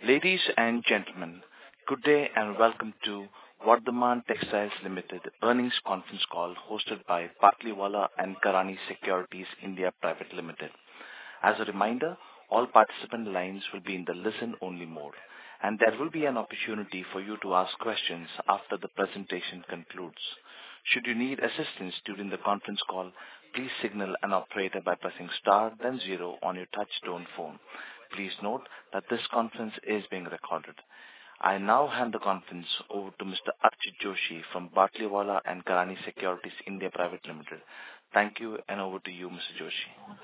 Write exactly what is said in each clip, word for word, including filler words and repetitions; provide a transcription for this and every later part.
Ladies and gentlemen, good day and welcome to Vardhman Textiles Limited earnings conference call hosted by Batlivala and Karani Securities India Private Limited. As a reminder, all participant lines will be in the listen-only mode, and there will be an opportunity for you to ask questions after the presentation concludes. Should you need assistance during the conference call, please signal an operator by pressing star then zero on your touch-tone phone. Please note that this conference is being recorded. I now hand the conference over to Mister Archit Joshi from Batlivala and Karani Securities India Private Limited. Thank you, and over to you, Mister Joshi.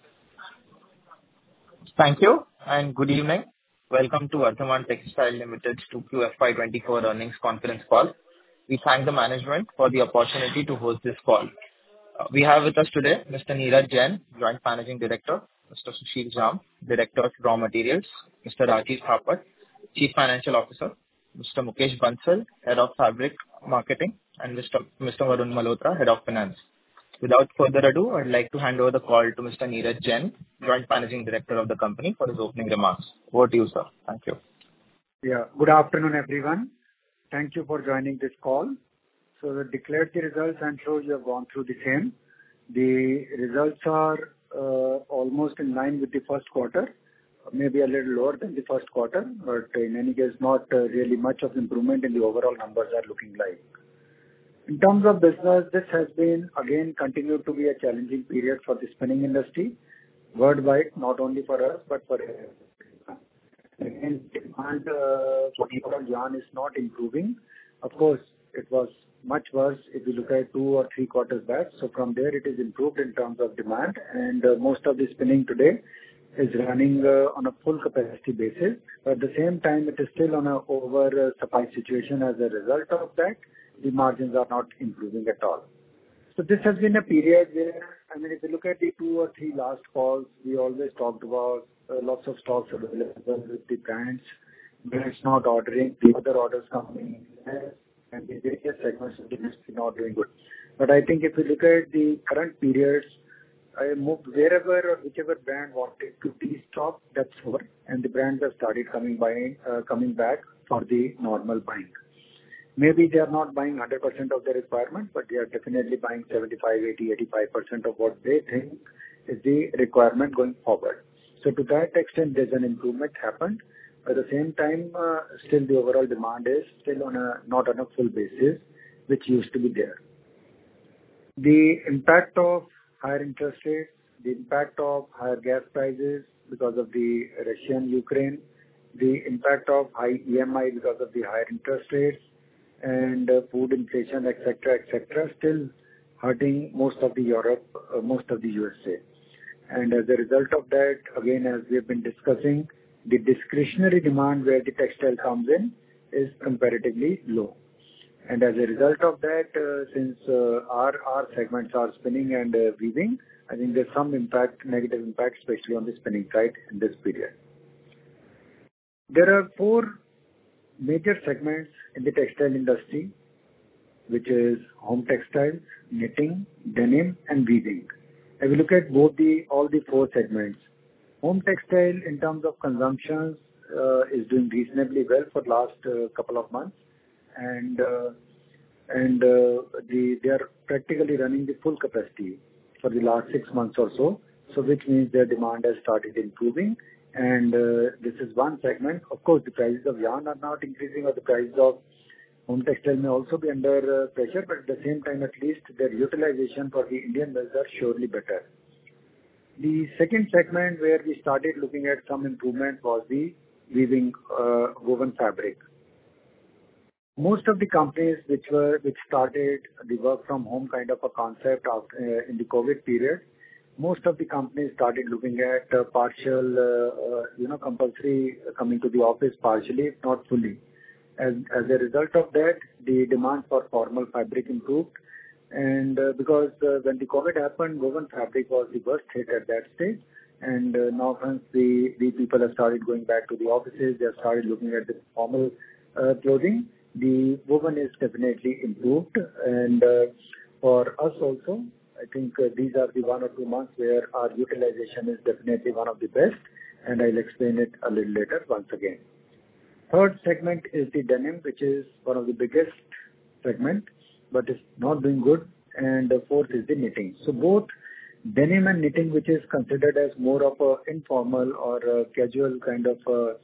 Thank you, and good evening. Welcome to Vardhman Textiles Limited's two Q F Y twenty-four earnings conference call. We thank the management for the opportunity to host this call. Uh, we have with us today Mister Neeraj Jain, Joint Managing Director, Mister Sushil Jam, Director of Raw Materials, Mister Rajiv Thapar, Chief Financial Officer, Mister Mukesh Bansal, Head of Fabric Marketing, and Mister Mister Varun Malhotra, Head of Finance. Without further ado, I'd like to hand over the call to Mister Neeraj Jain, Joint Managing Director of the company, for his opening remarks. Over to you, sir. Thank you. Yeah. Good afternoon, everyone. Thank you for joining this call. So we declared the results. I'm sure you have gone through the same. The results are uh, almost in line with the first quarter, maybe a little lower than the first quarter, but in any case, not uh, really much of improvement in the overall numbers are looking like. In terms of business, this has been, again, continued to be a challenging period for the spinning industry, worldwide, not only for us, but for everyone. Again, demand uh, for the yarn is not improving. Of course, it was much worse if you look at two or three quarters back. So from there, it is improved in terms of demand, and uh, most of the spinning today is running uh, on a full capacity basis. But at the same time, it is still on a over uh, supply situation. As a result of that, the margins are not improving at all. So this has been a period where, I mean, if you look at the two or three last calls, we always talked about uh, lots of stocks available with the brands. Brands not ordering, the other orders coming in, and the various segments of the industry not doing good. But I think if you look at the current periods, I moved wherever or whichever brand wanted to de-stock, that's over, and the brands have started coming buying, uh, coming back for the normal buying. Maybe they are not buying one hundred percent of their requirement, but they are definitely buying seventy-five, eighty, eighty-five percent of what they think is the requirement going forward. So to that extent, there's an improvement happened. At the same time, uh, still the overall demand is still on a not on a full basis, which used to be there. The impact of higher interest rates, the impact of higher gas prices because of the Russian-Ukraine, the impact of high E M I because of the higher interest rates, and uh, food inflation, et cetera, et cetera, still hurting most of the Europe, uh, most of the U S A. And as a result of that, again, as we have been discussing, the discretionary demand where the textile comes in is comparatively low. And as a result of that, uh, since uh, our, our segments are spinning and uh, weaving, I think there's some impact, negative impact, especially on the spinning side in this period. There are four major segments in the textile industry, which is home textiles, knitting, denim, and weaving. If we look at both the all the four segments, home textile in terms of consumption uh, is doing reasonably well for last uh, couple of months, and uh, and uh, the they are practically running the full capacity for the last six months or so. So which means their demand has started improving. And uh, this is one segment. Of course, the prices of yarn are not increasing, or the prices of home textile may also be under uh, pressure, but at the same time, at least their utilization for the Indian mills are surely better. The second segment where we started looking at some improvement was the weaving uh, woven fabric. Most of the companies which were which started the work from home kind of a concept after, uh, in the COVID period, most of the companies started looking at uh, partial, uh, uh, you know, compulsory coming to the office partially, if not fully. As, as a result of that, the demand for formal fabric improved. And uh, because uh, when the COVID happened, woven fabric was the worst hit at that stage. And uh, now once the, the people have started going back to the offices, they have started looking at the formal uh, clothing, the woven is definitely improved. And uh, for us also, I think uh, these are the one or two months where our utilization is definitely one of the best, and I'll explain it a little later once again. third segment is the denim, which is one of the biggest segment, but it's not doing good. And the fourth is the knitting. So both denim and knitting, which is considered as more of a informal or a casual kind of uh,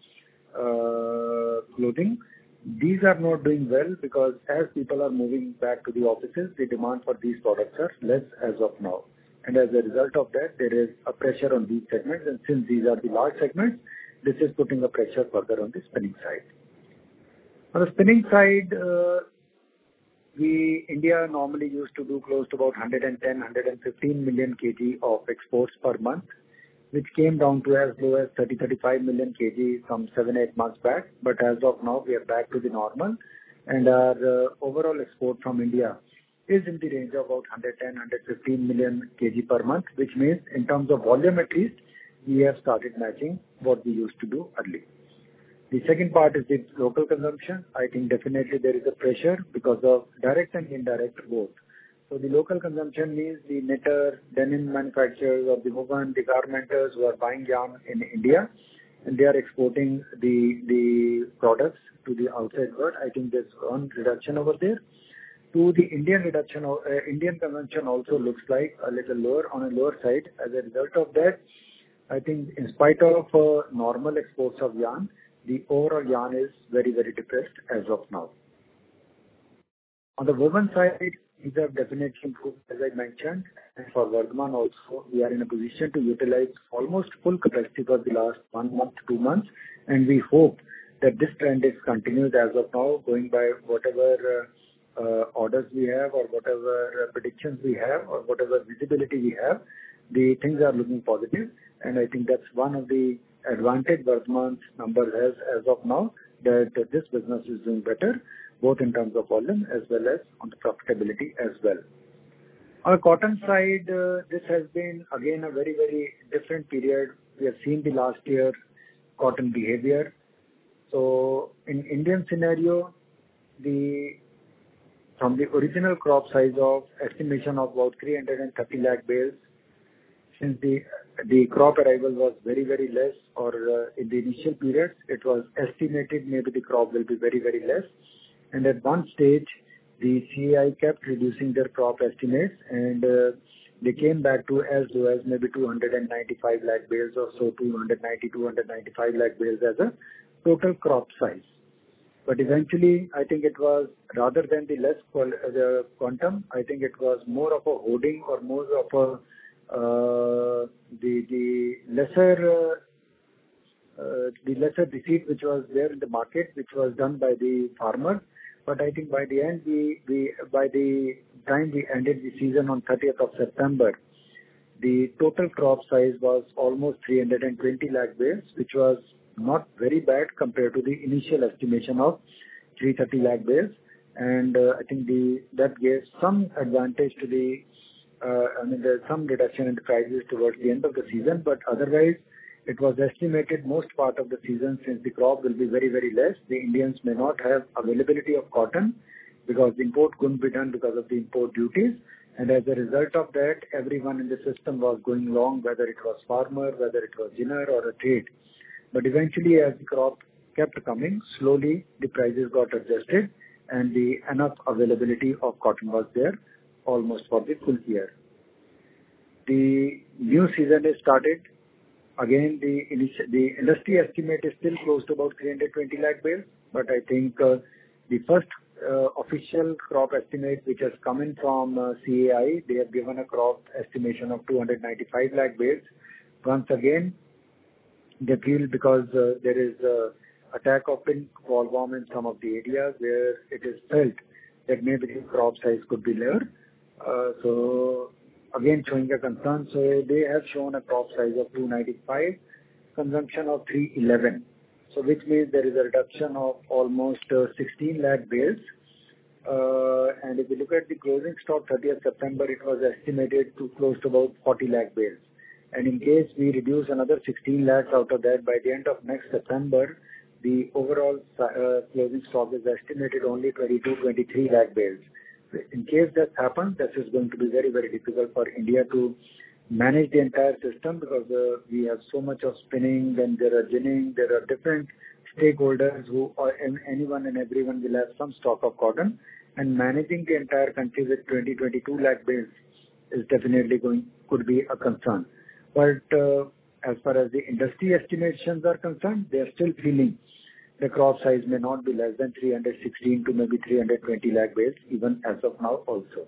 uh, clothing, these are not doing well because as people are moving back to the offices, the demand for these products are less as of now. And as a result of that, there is a pressure on these segments. And since these are the large segments, this is putting a pressure further on the spinning side. On the spinning side, uh, we, India normally used to do close to about one hundred ten, one hundred fifteen million kilograms of exports per month, which came down to as low as thirty, thirty-five million kilograms some seven, eight months back. But as of now, we are back to the normal, and our uh, overall export from India is in the range of about one hundred ten, one hundred fifteen million kilograms per month, which means in terms of volume at least, we have started matching what we used to do earlier. The second part is the local consumption. I think definitely there is a pressure because of direct and indirect both. So the local consumption means the knitter, denim manufacturers or the woven, the garmenters who are buying yarn in India and they are exporting the the products to the outside world. I think there's one reduction over there. To the Indian reduction, uh, Indian consumption also looks like a little lower on a lower side. As a result of that, I think in spite of uh, normal exports of yarn, the overall yarn is very, very depressed as of now. On the woven side, these have definitely improved, as I mentioned. And for Vardhman also, we are in a position to utilize almost full capacity for the last one month, two months. And we hope that this trend is continued as of now, going by whatever uh, uh, orders we have or whatever uh, predictions we have or whatever visibility we have. The things are looking positive. And I think that's one of the advantage Vardhman's number has as of now, that uh, this business is doing better, both in terms of volume as well as on the profitability as well. On the cotton side, uh, this has been again a very, very different period. We have seen the last year cotton behavior. So in Indian scenario, the from the original crop size of estimation of about three hundred thirty lakh bales, since the the crop arrival was very, very less, or uh, in the initial periods, it was estimated maybe the crop will be very, very less. And at one stage, the C A I kept reducing their crop estimates, and uh, they came back to as low as maybe two hundred ninety-five lakh bales or so, two hundred ninety, two hundred ninety-five lakh bales as a total crop size. But eventually, I think it was rather than the less qual- the quantum, I think it was more of a hoarding or more of a Uh, the the lesser uh, uh, the lesser receipt which was there in the market, which was done by the farmer. But I think by the end, we we by the time we ended the season on thirtieth of September, the total crop size was almost three hundred twenty lakh bales, which was not very bad compared to the initial estimation of three hundred thirty lakh bales. And uh, I think the that gave some advantage to the Uh, I mean, there's some reduction in the prices towards the end of the season, but otherwise, it was estimated most part of the season, since the crop will be very, very less, the Indians may not have availability of cotton because the import couldn't be done because of the import duties. And as a result of that, everyone in the system was going long, whether it was farmer, whether it was ginner or a trade. But eventually, as the crop kept coming, slowly the prices got adjusted and the enough availability of cotton was there almost for the full year. The new season is started. Again, the initial, the industry estimate is still close to about three hundred twenty lakh bales, but I think uh, the first uh, official crop estimate which has come in from uh, C A I, they have given a crop estimation of two hundred ninety-five lakh bales. Once again, they feel because uh, there is uh, attack of pink bollworm in some of the areas where it is felt that maybe the crop size could be lower. Uh, so again showing a concern. So they have shown a crop size of two ninety-five, consumption of three eleven. So which means there is a reduction of almost uh, sixteen lakh bales. Uh, and if you look at the closing stock thirtieth September, it was estimated to close to about forty lakh bales. And in case we reduce another sixteen lakhs out of that, by the end of next September, the overall uh, closing stock is estimated only twenty-two, twenty-three lakh bales. In case that happens, this is going to be very, very difficult for India to manage the entire system because uh, we have so much of spinning, then there are ginning, there are different stakeholders who or an- anyone and everyone will have some stock of cotton, and managing the entire country with twenty to twenty-two lakh bales is definitely going could be a concern. But uh, as far as the industry estimations are concerned, they are still feeling the crop size may not be less than three hundred sixteen to maybe three hundred twenty lakh bales even as of now also.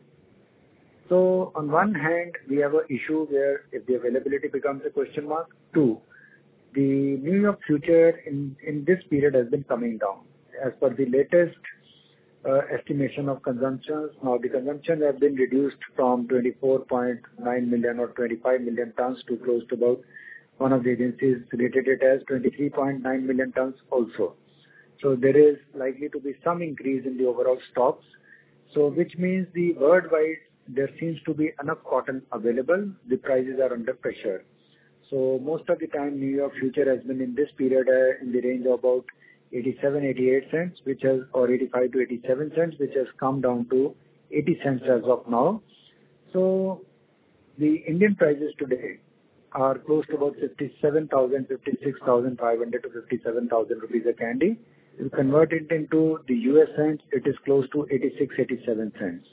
So on one hand, we have an issue where if the availability becomes a question mark. Two, the New York future in, in this period has been coming down. As per the latest uh, estimation of consumptions, now the consumption has been reduced from twenty-four point nine million or twenty-five million tons to close to about, one of the agencies rated it as twenty-three point nine million tons also. So there is likely to be some increase in the overall stocks. So which means the worldwide there seems to be enough cotton available. The prices are under pressure. So most of the time, New York future has been in this period uh, in the range of about eighty-seven, eighty-eight cents, which has, or eighty-five to eighty-seven cents, which has come down to eighty cents as of now. So the Indian prices today are close to about fifty-seven thousand, fifty-six thousand five hundred to fifty-seven thousand rupees a candy. If you convert it into the U S cents, it is close to eighty-six, eighty-seven cents.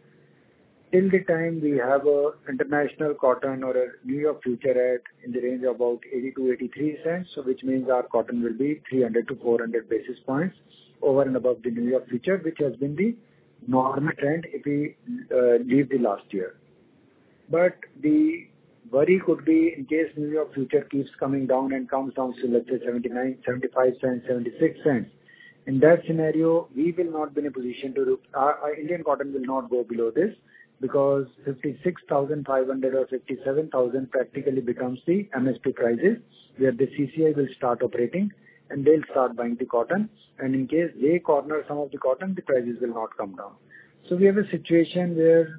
Till the time we have a international cotton or a New York future at in the range of about eighty-two, eighty-three cents, so which means our cotton will be three hundred to four hundred basis points over and above the New York future, which has been the normal trend if we uh, leave the last year. But the worry could be in case New York future keeps coming down and comes down to, let's say, seventy-nine, seventy-five cents, seventy-six cents. In that scenario, we will not be in a position to, our, our Indian cotton will not go below this, because fifty-six thousand five hundred or fifty-seven thousand practically becomes the M S P prices, where the C C I will start operating and they'll start buying the cotton. And in case they corner some of the cotton, the prices will not come down. So we have a situation where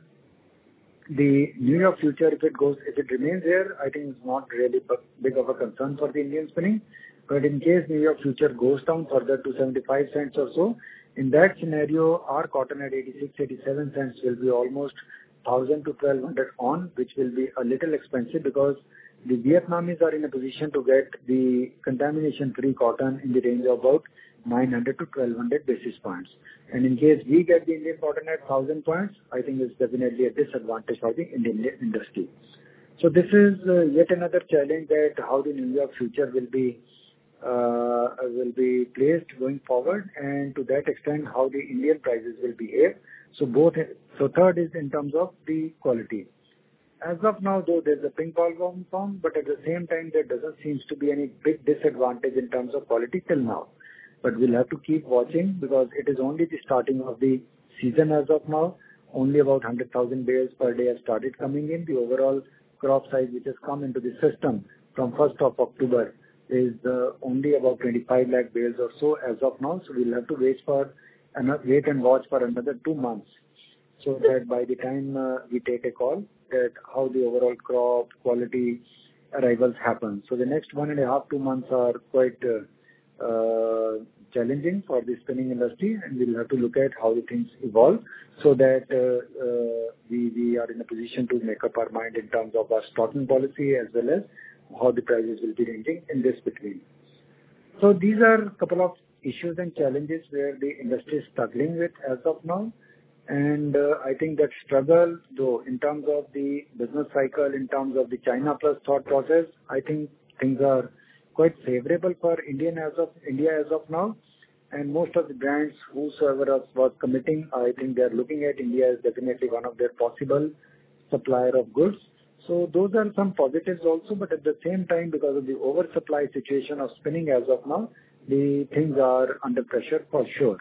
the New York future, if it goes, if it remains there, I think it's not really big of a concern for the Indian spinning. But in case New York future goes down further to seventy-five cents or so, in that scenario, our cotton at eighty-six, eighty-seven cents will be almost one thousand to twelve hundred on, which will be a little expensive because the Vietnamese are in a position to get the contamination-free cotton in the range of about nine hundred to twelve hundred basis points. And in case we get the Indian cotton at one thousand points, I think it's definitely a disadvantage for the Indian industry. So this is uh, yet another challenge that how the New York future will be uh, will be placed going forward, and to that extent how the Indian prices will behave. So both. So third is in terms of the quality. As of now, though, there's a pink ball form, but at the same time, there doesn't seem to be any big disadvantage in terms of quality till now. But we'll have to keep watching because it is only the starting of the season as of now. Only about one hundred thousand bales per day have started coming in. The overall crop size which has come into the system from first of October is uh, only about twenty-five lakh bales or so as of now. So we'll have to wait for and wait and watch for another two months, so that by the time uh, we take a call, that how the overall crop quality arrivals happen. So the next one and a half, two months are quite uh, uh, challenging for the spinning industry, and we'll have to look at how the things evolve so that uh, uh, we, we are in a position to make up our mind in terms of our stocking policy as well as how the prices will be ranging in this between. So these are a couple of issues and challenges where the industry is struggling with as of now. And uh, I think that struggle, though, in terms of the business cycle, in terms of the China plus thought process, I think things are quite favorable for Indian as of India as of now. And most of the brands, whosoever was committing, I think they are looking at India as definitely one of their possible supplier of goods. So those are some positives also, but at the same time, because of the oversupply situation of spinning as of now, the things are under pressure for sure.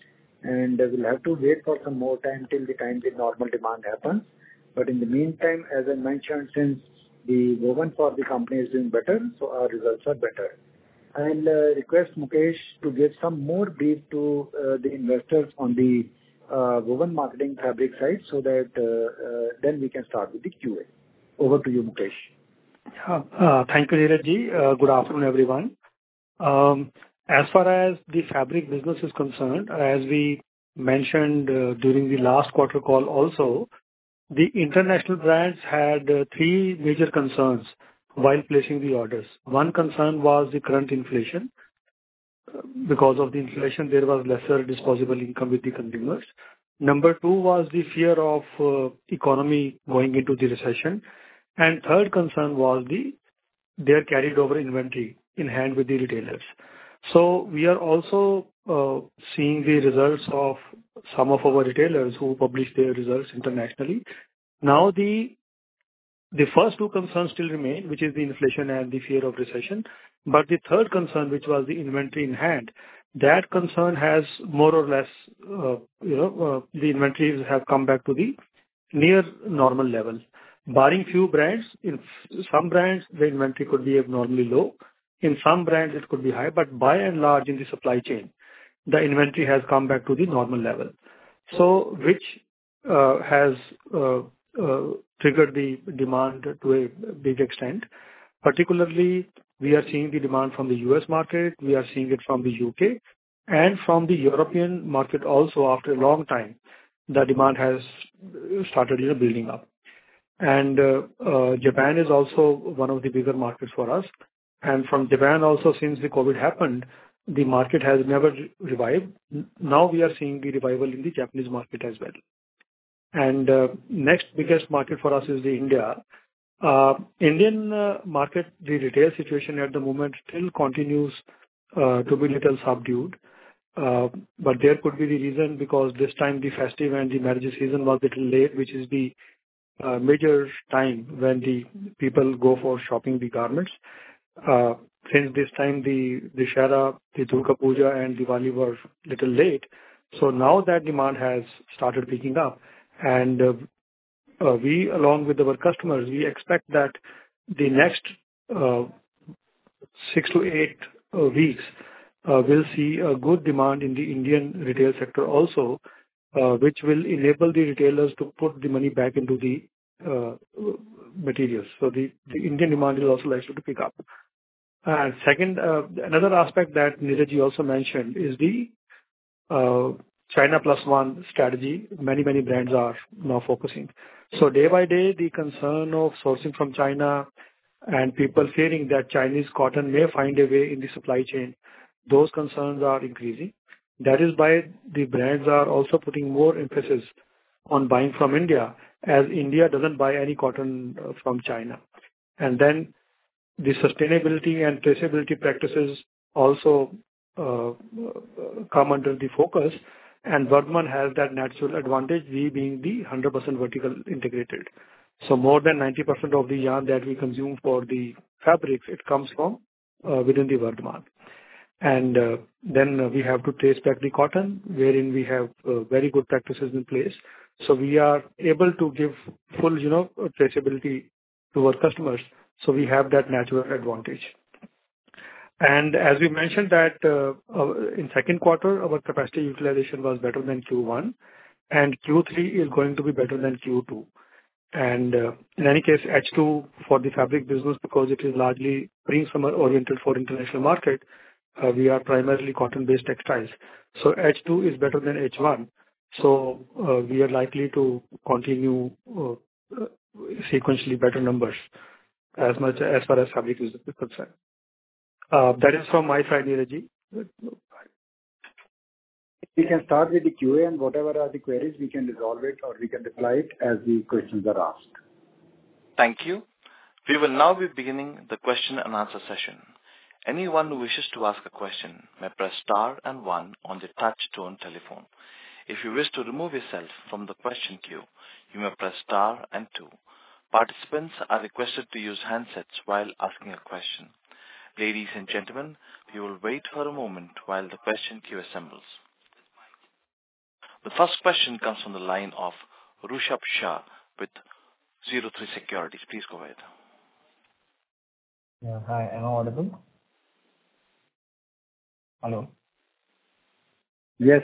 And we'll have to wait for some more time till the time the normal demand happens. But in the meantime, as I mentioned, since the woven for the company is doing better, so our results are better. I'll uh, request Mukesh to give some more brief to uh, the investors on the uh, woven marketing fabric side, so that uh, uh, then we can start with the Q A. Over to you, Mukesh. Uh, uh, thank you, Neeraj ji. Uh, good afternoon, everyone. Um, As far as the fabric business is concerned, as we mentioned uh, during the last quarter call also, the international brands had uh, three major concerns while placing the orders. One concern was the current inflation. because of the inflation, there was lesser disposable income with the consumers. Number two was the fear of uh, economy going into the recession. And third concern was the their carried over inventory in hand with the retailers. So we are also uh, seeing the results of some of our retailers who publish their results internationally. Now the the first two concerns still remain, which is the inflation and the fear of recession. But the third concern, which was the inventory in hand, that concern has more or less, uh, you know, uh, the inventories have come back to the near normal level. Barring few brands, in f- some brands, the inventory could be abnormally low. In some brands, it could be high, but by and large, in the supply chain, the inventory has come back to the normal level. So, which uh, has uh, uh, triggered the demand to a big extent. Particularly, we are seeing the demand from the U S market, we are seeing it from the U K, and from the European market also. After a long time, the demand has started, you know, building up. And uh, uh, Japan is also one of the bigger markets for us. And from Japan also, since the COVID happened, the market has never re- revived. N- Now we are seeing the revival in the Japanese market as well. And uh, next biggest market for us is the India. Uh, Indian uh, market, the retail situation at the moment still continues uh, to be little subdued. Uh, But there could be the reason because this time the festive and the marriage season was little late, which is the uh, major time when the people go for shopping the garments. Uh, Since this time the Dussehra, the Durga Puja and Diwali were little late, so now that demand has started picking up, and uh, uh, we, along with our customers, we expect that the next uh, six to eight uh, weeks uh, will see a good demand in the Indian retail sector also, uh, which will enable the retailers to put the money back into the uh, materials. So the the Indian demand is also likely to pick up. And second, uh, another aspect that Neeraj ji also mentioned is the uh, China Plus One strategy. Many, many brands are now focusing. So day by day, the concern of sourcing from China and people fearing that Chinese cotton may find a way in the supply chain, those concerns are increasing. That is why the brands are also putting more emphasis on buying from India, as India doesn't buy any cotton uh, from China. And then the sustainability and traceability practices also uh, uh, come under the focus, and Vardhman has that natural advantage, we being the one hundred percent vertical integrated. So more than ninety percent of the yarn that we consume for the fabrics, it comes from uh, within the Vardhman. And uh, then uh, we have to trace back the cotton, wherein we have uh, very good practices in place. So we are able to give full, you know, traceability to our customers. So we have that natural advantage. And as we mentioned that uh, our- in second quarter, our capacity utilization was better than Q one, and Q three is going to be better than Q two. And uh, in any case, H two for the fabric business, because it is largely spring-summer oriented for international market, uh, we are primarily cotton-based textiles. So H two is better than H one. So uh, we are likely to continue uh, uh, sequentially better numbers as much as far as fabric business is concerned. Uh, That is from my side, Neeraj ji. We can start with the Q A, and whatever are the queries, we can resolve it or we can reply it as the questions are asked. Thank you. We will now be beginning the question and answer session. Anyone who wishes to ask a question may press star and one on the touch tone telephone. If you wish to remove yourself from the question queue, you may press star and two. Participants are requested to use handsets while asking a question. Ladies and gentlemen, we will wait for a moment while the question queue assembles. The first question comes from the line of Rushabh Shah with zero three Securities. Please go ahead. Yeah. Hi, am I audible? Hello. Yes.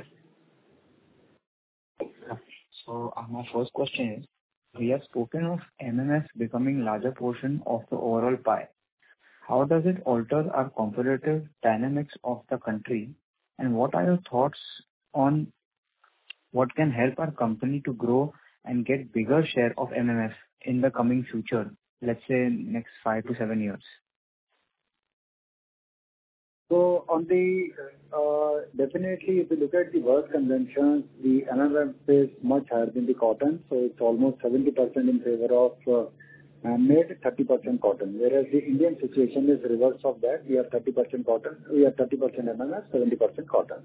So uh, my first question is, we have spoken of M M F becoming larger portion of the overall pie. How does it alter our competitive dynamics of the country? And what are your thoughts on what can help our company to grow and get bigger share of M M F in the coming future, let's say next five to seven years? So on the uh, definitely, if you look at the world conventions, the M M F is much higher than the cotton. So it's almost seventy percent in favor of uh, man-made, thirty percent cotton. Whereas the Indian situation is reverse of that. We are thirty percent cotton, we are thirty percent M M F, seventy percent cotton.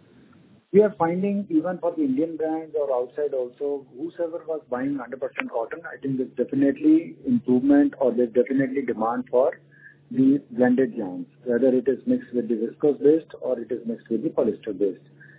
We are finding even for the Indian brands or outside also, whosoever was buying one hundred percent cotton, I think there's definitely improvement or there's definitely demand for the blended yarns, whether it is mixed with the viscose-based or it is mixed with the polyester-based.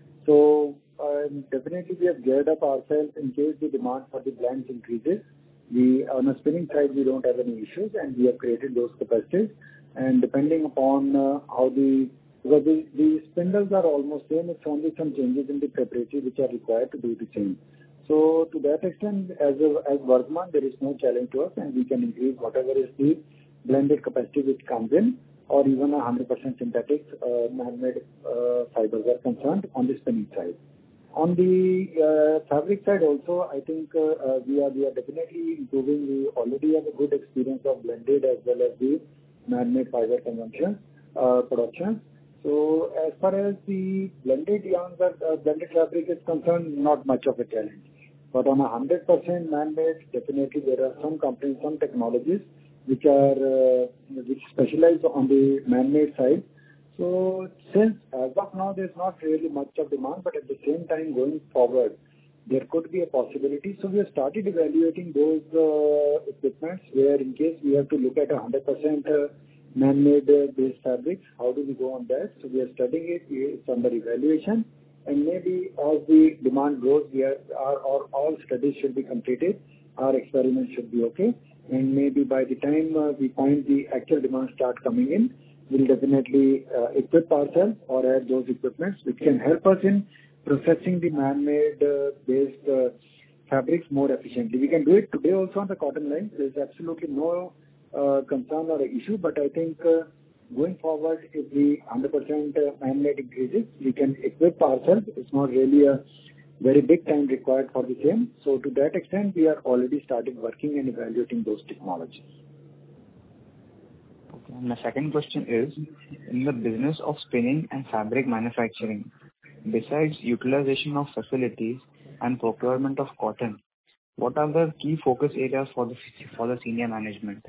So um, definitely we have geared up ourselves in case the demand for the blends increases. We, on a spinning side, we don't have any issues, and we have created those capacities. And depending upon uh, how the because the, the spindles are almost same, it's only some changes in the preparatory which are required to do the same. So to that extent, as a, as Vardhman, there is no challenge to us, and we can increase whatever is the blended capacity which comes in, or even a one hundred percent synthetic uh, man-made uh, fibers are concerned on the spinning side. On the uh, fabric side also, I think uh, uh, we are we are definitely improving. We already have a good experience of blended as well as the man-made fiber consumption uh, production. So as far as the blended yarns are, uh, blended fabric is concerned, not much of a challenge. But on a one hundred percent man-made, definitely there are some companies, some technologies which are uh, which specialize on the man-made side. So since as of now there's not really much of demand, but at the same time going forward, there could be a possibility. So we have started evaluating those uh, equipments where in case we have to look at a one hundred percent uh, man-made uh, based fabrics, how do we go on that? So we are studying it, it's under evaluation, and maybe as the demand grows, we are, our, our all studies should be completed, our experiments should be okay. And maybe by the time uh, we find the actual demand start coming in, we'll definitely uh, equip ourselves or add those equipments which can help us in processing the man-made uh, based uh, fabrics more efficiently. We can do it today also on the cotton line. There's absolutely no uh, concern or issue, but I think uh, going forward, if the one hundred percent man-made increases, we can equip ourselves. It's not really a very big time required for the same. So to that extent, we are already started working and evaluating those technologies. Okay. And the second question is, in the business of spinning and fabric manufacturing, besides utilization of facilities and procurement of cotton, what are the key focus areas for the for the senior management?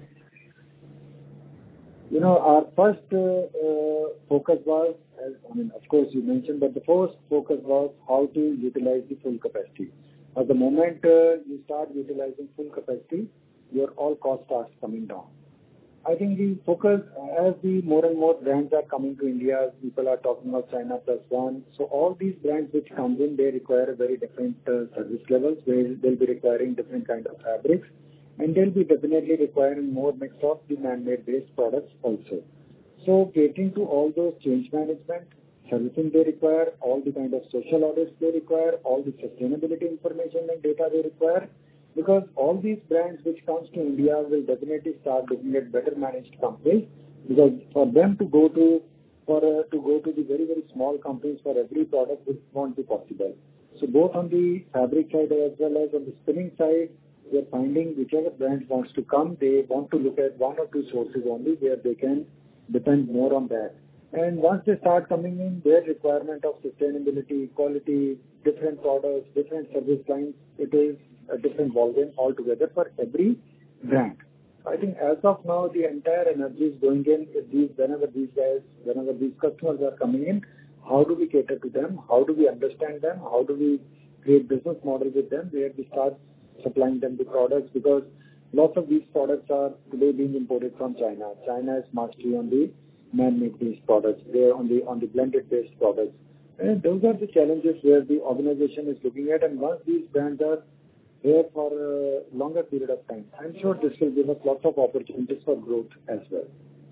You know, our first uh, uh, focus was, as, I mean, of course you mentioned, but the first focus was how to utilize the full capacity. At the moment uh, you start utilizing full capacity, your all cost starts coming down. I think the focus, as the more and more brands are coming to India, people are talking about China plus one. So all these brands which come in, they require a very different uh, service levels, where they'll be requiring different kind of fabrics. And they'll be definitely requiring more mix of the man-made based products also. So catering to all those change management, servicing they require, all the kind of social audits they require, all the sustainability information and data they require, because all these brands which comes to India will definitely start looking at better managed companies, because for them to go to for uh, to go to the very very small companies for every product it won't be possible. So both on the fabric side as well as on the spinning side, we are finding whichever brand wants to come, they want to look at one or two sources only where they can depend more on that. And once they start coming in, their requirement of sustainability, quality, different products, different service lines, it is a different ballgame altogether for every brand. I think as of now, the entire energy is going in if these, whenever these guys, whenever these customers are coming in, how do we cater to them? How do we understand them? How do we create business model with them where we start supplying them the products, because lots of these products are today being imported from China. China is mastery on the man-made based products. They're on the on the blended based products. And those are the challenges where the organization is looking at. And once these brands are here for a longer period of time, I'm sure this will give us lots of opportunities for growth as well.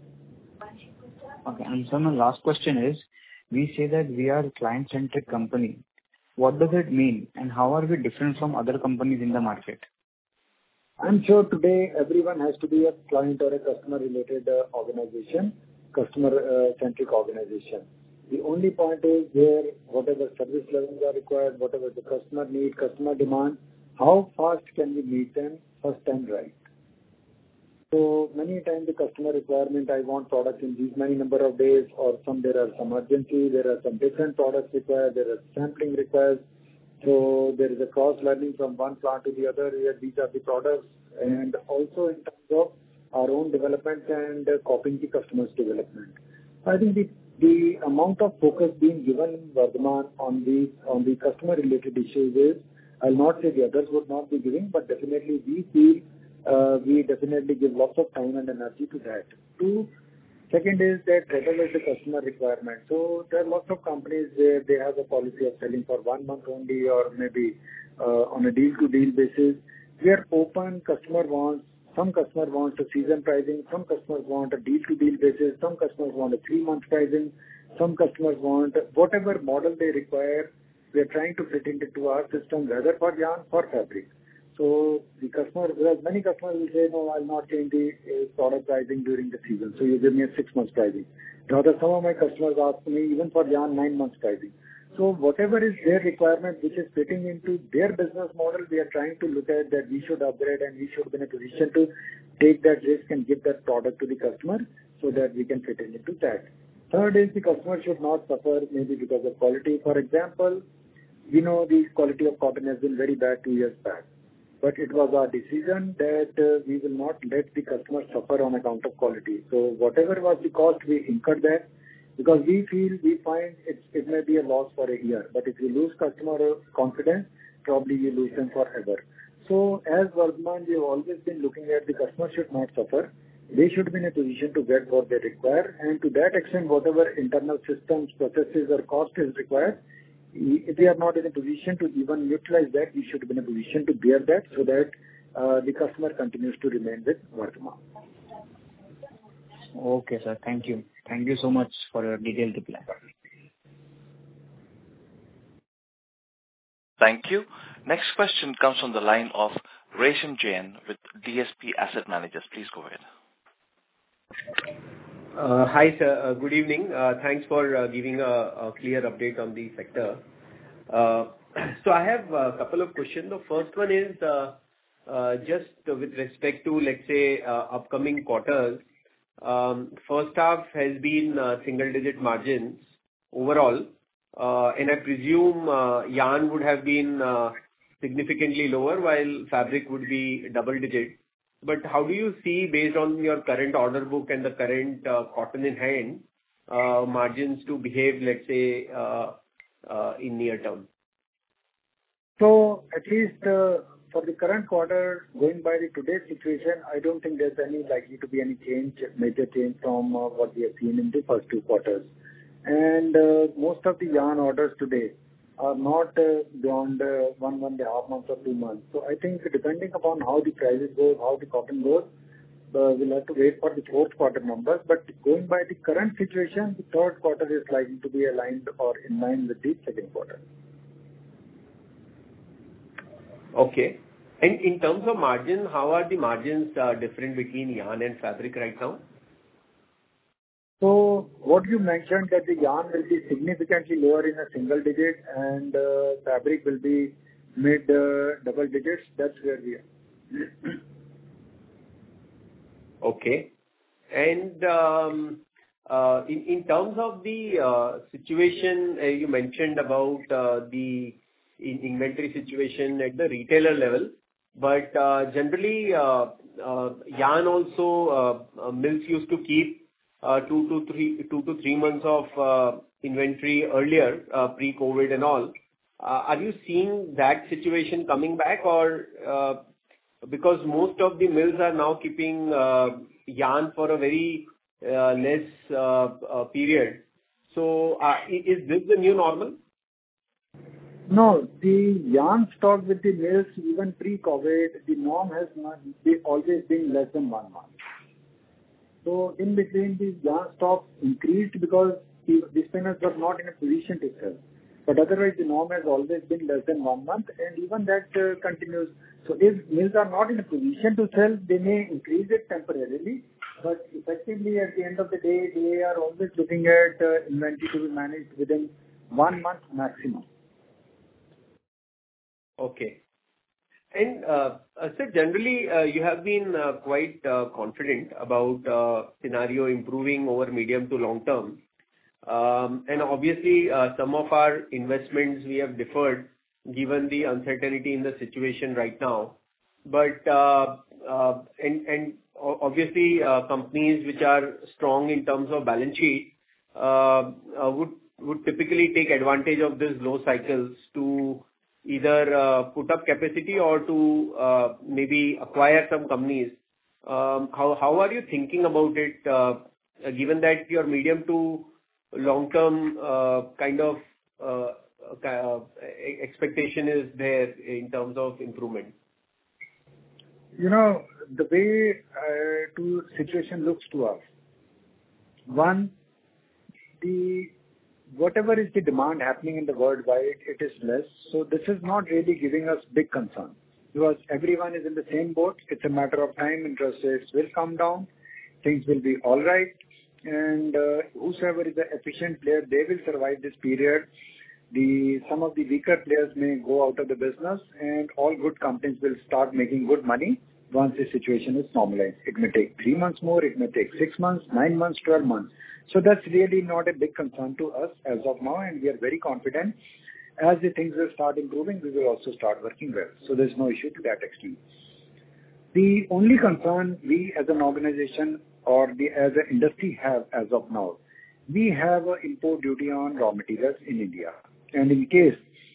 Okay. And so my last question is, we say that we are a client-centric company. What does it mean, and how are we different from other companies in the market? I'm sure today everyone has to be a client or a customer-related uh, organization, customer-centric organization. The only point is where whatever service levels are required, whatever the customer need, customer demand, how fast can we meet them first time right? So many times the customer requirement, I want products in these many number of days, or some there are some urgency, there are some different products required, there are sampling required. So there is a cross learning from one plant to the other. Here these are the products, and also in terms of our own development and uh, copying the customer's development. I think the the amount of focus being given in Vardhman on the on the customer related issues is, I'll not say the others would not be giving, but definitely we feel uh, we definitely give lots of time and energy to that. Two, second is that whatever is the customer requirement. So there are lots of companies where they have a policy of selling for one month only, or maybe uh, on a deal to deal basis. We are open. Customer wants Some customer want a season pricing, some customers want a deal-to-deal basis, some customers want a three-month pricing, some customers want whatever model they require. We are trying to fit it into our system, whether for yarn or fabric. So the customer, because many customers will say, "No, I'll not change the uh, product pricing during the season, so you give me a six months pricing." Rather, some of my customers ask me even for yarn nine months pricing. So whatever is their requirement, which is fitting into their business model, we are trying to look at that we should upgrade and we should be in a position to take that risk and give that product to the customer so that we can fit into that. Third is the customer should not suffer maybe because of quality. For example, we know the quality of cotton has been very bad two years back, but it was our decision that uh, we will not let the customer suffer on account of quality. So whatever was the cost, we incurred that. Because we feel, we find it's, it may be a loss for a year, but if you lose customer confidence, probably you lose them forever. So as Vardhman, we have always been looking at the customer should not suffer. They should be in a position to get what they require, and to that extent, whatever internal systems, processes or cost is required, if we are not in a position to even utilize that, we should be in a position to bear that so that uh, the customer continues to remain with Vardhman. Okay, sir. Thank you. Thank you so much for your detailed reply. Thank you. Next question comes from the line of Resham Jain with D S P Asset Managers. Please go ahead. Uh, hi, sir. Uh, good evening. Uh, thanks for uh, giving a, a clear update on the sector. Uh, so I have a couple of questions. The first one is uh, uh, just with respect to, let's say, uh, upcoming quarters. Um, first half has been uh, single-digit margins overall, uh, and I presume uh, yarn would have been uh, significantly lower, while fabric would be double-digit. But how do you see, based on your current order book and the current uh, cotton in hand, uh, margins to behave, let's say, uh, uh, in near term? So at least uh, for the current quarter, going by the today's situation, I don't think there's any likely to be any change, major change from uh, what we have seen in the first two quarters. And uh, most of the yarn orders today are not uh, beyond uh, one, one and a half months or two months. So I think depending upon how the prices go, how the cotton goes, uh, we'll have to wait for the fourth quarter numbers. But going by the current situation, the third quarter is likely to be aligned or in line with the second quarter. Okay. And in terms of margin, how are the margins uh, different between yarn and fabric right now? So what you mentioned that the yarn will be significantly lower in a single digit and uh, fabric will be mid uh, double digits, that's where we are. Okay. And um, uh, in, in terms of the uh, situation, uh, you mentioned about uh, the in inventory situation at the retailer level, but uh, generally uh, uh, yarn also uh, uh, mills used to keep Uh, two to three, two to three months of uh, inventory earlier, uh, pre-COVID and all. Uh, are you seeing that situation coming back, or uh, because most of the mills are now keeping uh, yarn for a very uh, less uh, uh, period? So, uh, is this the new normal? No, the yarn stock with the mills, even pre-COVID, the norm has not be, always been less than one month. So in between, these yarn stocks increased because the, the spinners were not in a position to sell. But otherwise, the norm has always been less than one month, and even that uh, continues. So if mills are not in a position to sell, they may increase it temporarily. But effectively, at the end of the day, they are always looking at uh, inventory to be managed within one month maximum. Okay. And uh, uh, sir, generally, uh, you have been uh, quite uh, confident about uh, scenario improving over medium to long term. Um, And obviously, uh, some of our investments we have deferred given the uncertainty in the situation right now. But uh, uh, and and o- obviously, uh, companies which are strong in terms of balance sheet uh, uh, would would typically take advantage of these low cycles to either uh, put up capacity or to uh, maybe acquire some companies. Um, How how are you thinking about it, uh, given that your medium to long-term uh, kind of uh, uh, e- expectation is there in terms of improvement? You know, the way uh, to situation looks to us. One, the whatever is the demand happening in the worldwide, it is less. So this is not really giving us big concern because everyone is in the same boat. It's a matter of time. Interest rates will come down. Things will be all right. And uh, whosoever is the efficient player, they will survive this period. The some of the weaker players may go out of the business, and all good companies will start making good money once the situation is normalized. It may take three months more, it may take six months, nine months, twelve months. So that's really not a big concern to us as of now, and we are very confident. As the things will start improving, we will also start working well. So there's no issue to that extent. The only concern we as an organization or the as an industry have as of now, we have an import duty on raw materials in India. And in case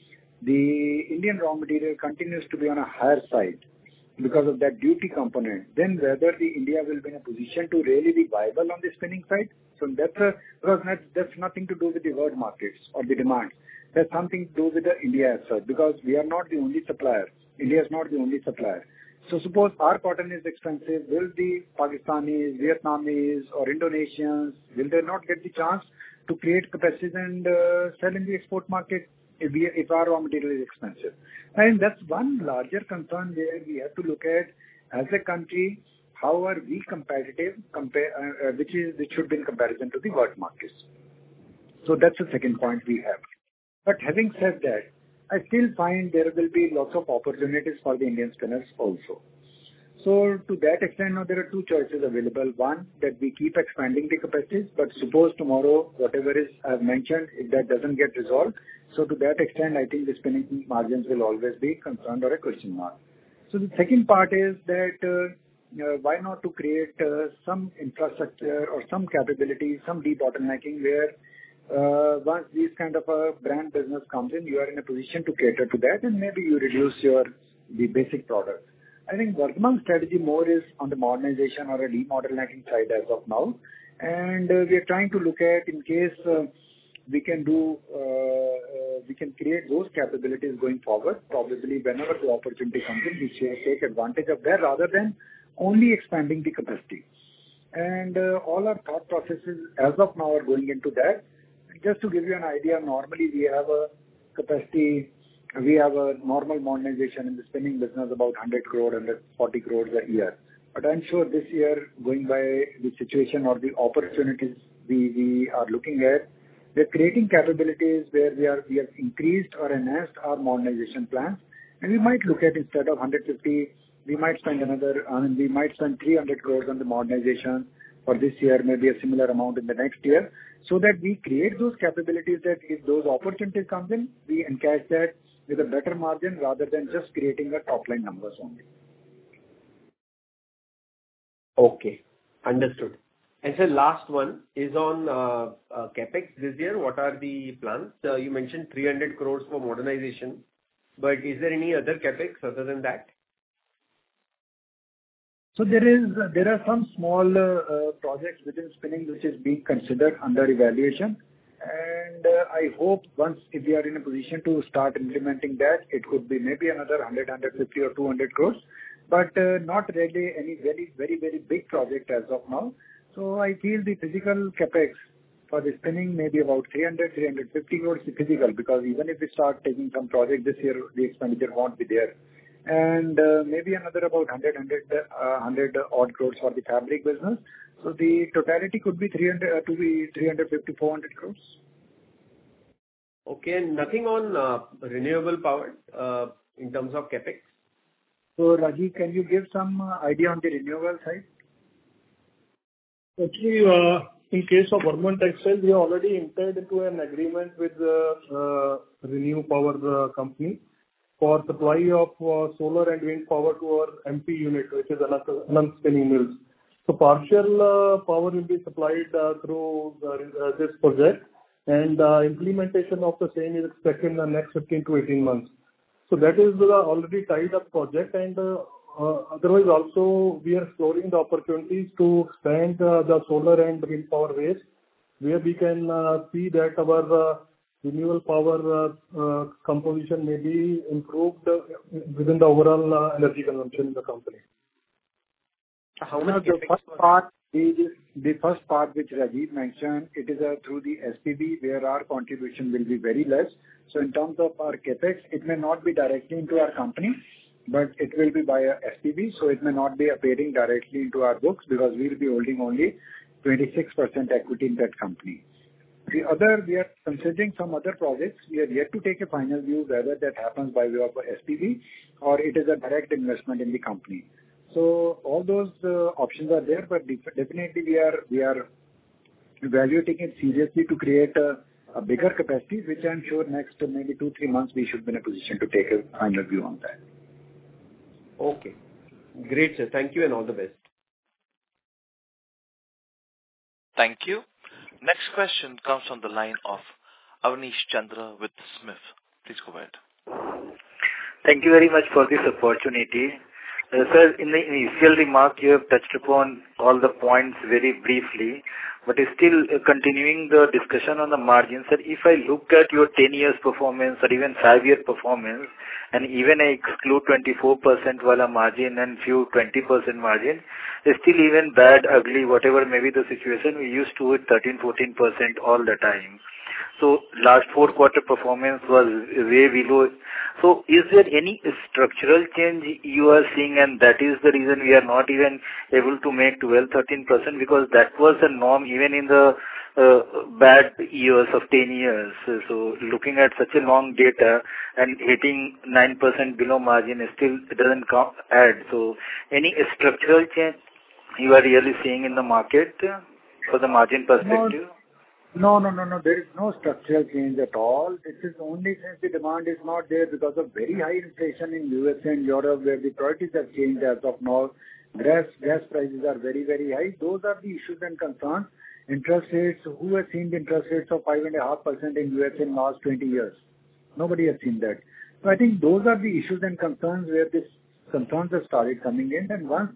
the Indian raw material continues to be on a higher side because of that duty component, then whether the India will be in a position to really be viable on the spinning side. So that's a, because that's, that's nothing to do with the world markets or the demand. That's something to do with the India as such, because we are not the only supplier. India is not the only supplier. So suppose our cotton is expensive, will the Pakistanis, Vietnamese or Indonesians, will they not get the chance to create capacity and uh, sell in the export market if, we, if our raw material is expensive? And that's one larger concern where we have to look at as a country, how are we competitive, compare, uh, uh, which is which should be in comparison to the world markets. So that's the second point we have. But having said that, I still find there will be lots of opportunities for the Indian spinners also. So to that extent, now there are two choices available. One, that we keep expanding the capacities, but suppose tomorrow, whatever is I've mentioned, if that doesn't get resolved, so to that extent, I think the spinning margins will always be concerned or a question mark. So the second part is that uh, uh, why not to create uh, some infrastructure or some capability, some debottlenecking where uh, once this kind of a brand business comes in, you are in a position to cater to that, and maybe you reduce your the basic products. I think Vardhaman's strategy more is on the modernization or a debottlenecking side as of now. And uh, we are trying to look at in case uh, we can do, uh, uh, we can create those capabilities going forward. Probably whenever the opportunity comes in, we should take advantage of that rather than only expanding the capacity. And uh, all our thought processes as of now are going into that. Just to give you an idea, normally we have a capacity. We have a normal modernization in the spinning business about one hundred crore, one hundred forty crores a year. But I'm sure this year, going by the situation or the opportunities we, we are looking at, we're creating capabilities where we are we have increased or enhanced our modernization plans. And we might look at instead of one hundred fifty, we might spend another, I mean, we might spend three hundred crores on the modernization for this year, maybe a similar amount in the next year, so that we create those capabilities that if those opportunities come in, we encash that with a better margin rather than just creating a top-line numbers only. Okay, understood. And so last one is on uh, uh, CapEx this year. What are the plans? Uh, You mentioned three hundred crores for modernization, but is there any other CapEx other than that? So there is there are some small uh, uh, projects within spinning which is being considered under evaluation. And uh, I hope once if we are in a position to start implementing that, it could be maybe another one hundred, one hundred fifty or two hundred crores, but uh, not really any very, very, very big project as of now. So I feel the physical capex for the spinning may be about three hundred, three hundred fifty crores physical, because even if we start taking some project this year, the expenditure won't be there. And uh, maybe another about one hundred, one hundred, uh, one hundred odd crores for the fabric business. So the totality could be three hundred uh, to be three hundred fifty, four hundred crores. Okay, and nothing on uh, renewable power uh, in terms of CapEx? So, Rajiv, can you give some uh, idea on the renewable side? Actually, uh, in case of Vardhman Textiles, we have already entered into an agreement with the uh, Renew Power uh, company for supply of uh, solar and wind power to our M P unit, which is Anant Spinning Mills. So partial uh, power will be supplied uh, through uh, this project, and uh, implementation of the same is expected in the next fifteen to eighteen months. So that is the already tied up project, and uh, uh, otherwise also we are exploring the opportunities to expand uh, the solar and wind power waste, where we can uh, see that our uh, renewable power uh, uh, composition may be improved uh, within the overall uh, energy consumption in the company. How much the first part, the, the first part which Rajiv mentioned, it is uh, through the S P V where our contribution will be very less. So in terms of our capex, it may not be directly into our company, but it will be by a S P V. So it may not be appearing directly into our books because we will be holding only twenty-six percent equity in that company. The other, we are considering some other projects. We are yet to take a final view whether that happens by way of a S P V or it is a direct investment in the company. So all those uh, options are there, but def- definitely we are we are evaluating it seriously to create a, a bigger capacity, which I'm sure next uh, maybe two three months we should be in a position to take a final view on that. Okay, great, sir. Thank you and all the best. Thank you. Next question comes from the line of Avnish Chandra with Smith. Please go ahead. Thank you very much for this opportunity. Uh, sir, in the initial remark, you have touched upon all the points very briefly, but still uh, continuing the discussion on the margin, sir, if I look at your ten years performance or even five year performance, and even I exclude twenty-four percent wala margin and few twenty percent margin, still even bad, ugly, whatever may be the situation, we used to hit thirteen, fourteen percent all the time. So last four quarter performance was way below. So is there any structural change you are seeing, and that is the reason we are not even able to make twelve, thirteen percent, because that was the norm even in the uh, bad years of ten years. So looking at such a long data and hitting nine percent below margin still doesn't come, add. So any structural change you are really seeing in the market for the margin perspective? No. No, no, no, no. There is no structural change at all. This is only since the demand is not there because of very high inflation in U S A and Europe, where the priorities have changed as of now. Gas, gas prices are very, very high. Those are the issues and concerns. Interest rates, who has seen the interest rates of five point five percent in U S A in last twenty years? Nobody has seen that. So I think those are the issues and concerns where these concerns have started coming in. And once,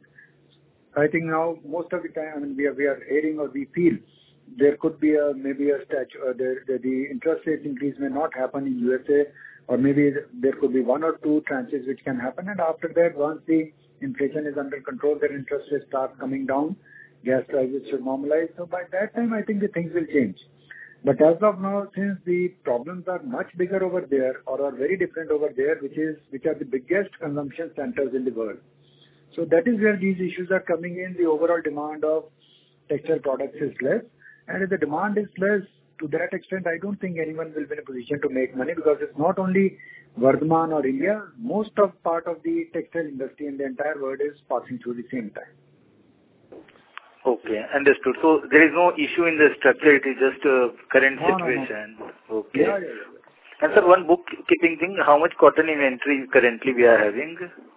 I think now most of the time, I mean, we are, we are hearing or we feel there could be a maybe a statue, uh, the, the, the interest rate increase may not happen in U S A, or maybe there could be one or two tranches which can happen, and after that, once the inflation is under control, their interest rates start coming down, gas prices should normalize. So by that time, I think the things will change. But as of now, since the problems are much bigger over there or are very different over there, which is which are the biggest consumption centers in the world. So that is where these issues are coming in. The overall demand of textile products is less. And if the demand is less, to that extent, I don't think anyone will be in a position to make money, because it's not only Vardhman or India. Most of part of the textile industry in the entire world is passing through the same time. Okay, understood. So there is no issue in the structure, it is just a current no, situation. No, no. Okay. Yeah, yeah, yeah. And sir, one bookkeeping thing, how much cotton inventory currently we are having?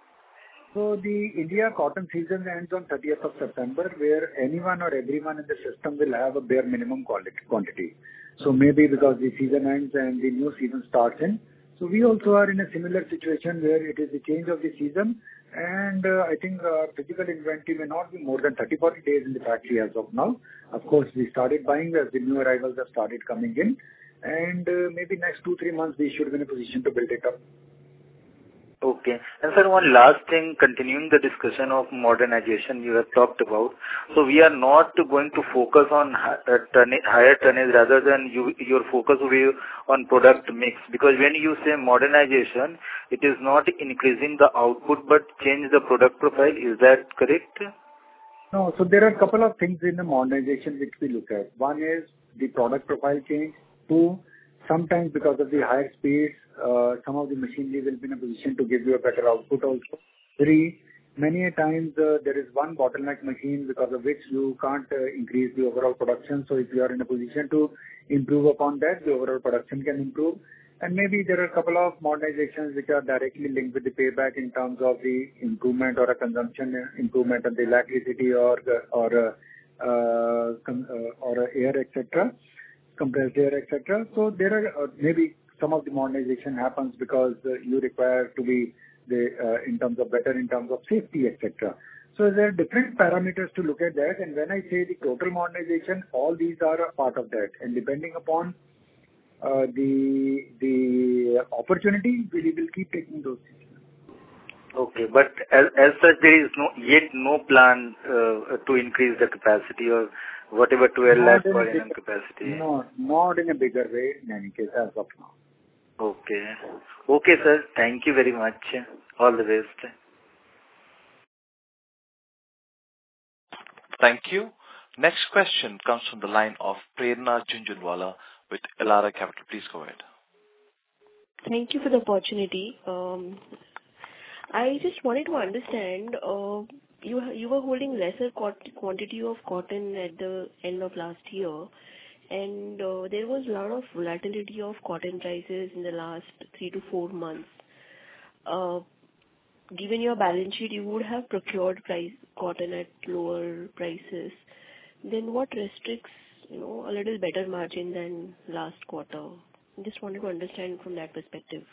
So the India cotton season ends on thirtieth of September, where anyone or everyone in the system will have a bare minimum quantity. So maybe because the season ends and the new season starts in. So we also are in a similar situation where it is the change of the season, and uh, I think uh, physical inventory may not be more than thirty, forty days in the factory as of now. Of course, we started buying as the new arrivals have started coming in, and uh, maybe next two, three months we should be in a position to build it up. Okay. And sir, one last thing, continuing the discussion of modernization you have talked about. So we are not going to focus on higher tonnage, rather than you, your focus will be on product mix. Because when you say modernization, it is not increasing the output but change the product profile. Is that correct? No. So there are a couple of things in the modernization which we look at. One is the product profile change. Two, sometimes because of the higher speeds, uh, some of the machinery will be in a position to give you a better output also. Three, many a times uh, there is one bottleneck machine because of which you can't uh, increase the overall production. So if you are in a position to improve upon that, the overall production can improve. And maybe there are a couple of modernizations which are directly linked with the payback in terms of the improvement or a consumption improvement of the electricity or the, or a, uh, com, uh, or a air, et cetera, compressed air, et cetera. So there are uh, maybe some of the modernization happens because uh, you require to be the uh, in terms of better in terms of safety, et cetera. So there are different parameters to look at that. And when I say the total modernization, all these are a part of that. And depending upon Uh, the the opportunity, we will keep taking those things. Okay, but as, as such, there is no yet no plan uh, to increase the capacity or whatever twelve lakh per annum capacity. No, not in a bigger way in any case as of now. Okay, okay, sir. Thank you very much. All the best. Thank you. Next question comes from the line of Prerna Jhunjhunwala with Elara Capital. Please go ahead. Thank you for the opportunity. Um, I just wanted to understand, uh, you you were holding lesser quantity of cotton at the end of last year, and uh, there was a lot of volatility of cotton prices in the last three to four months. Uh, given your balance sheet, you would have procured price cotton at lower prices. Then what restricts, you know, a little better margin than last quarter? Just wanted to understand from that perspective.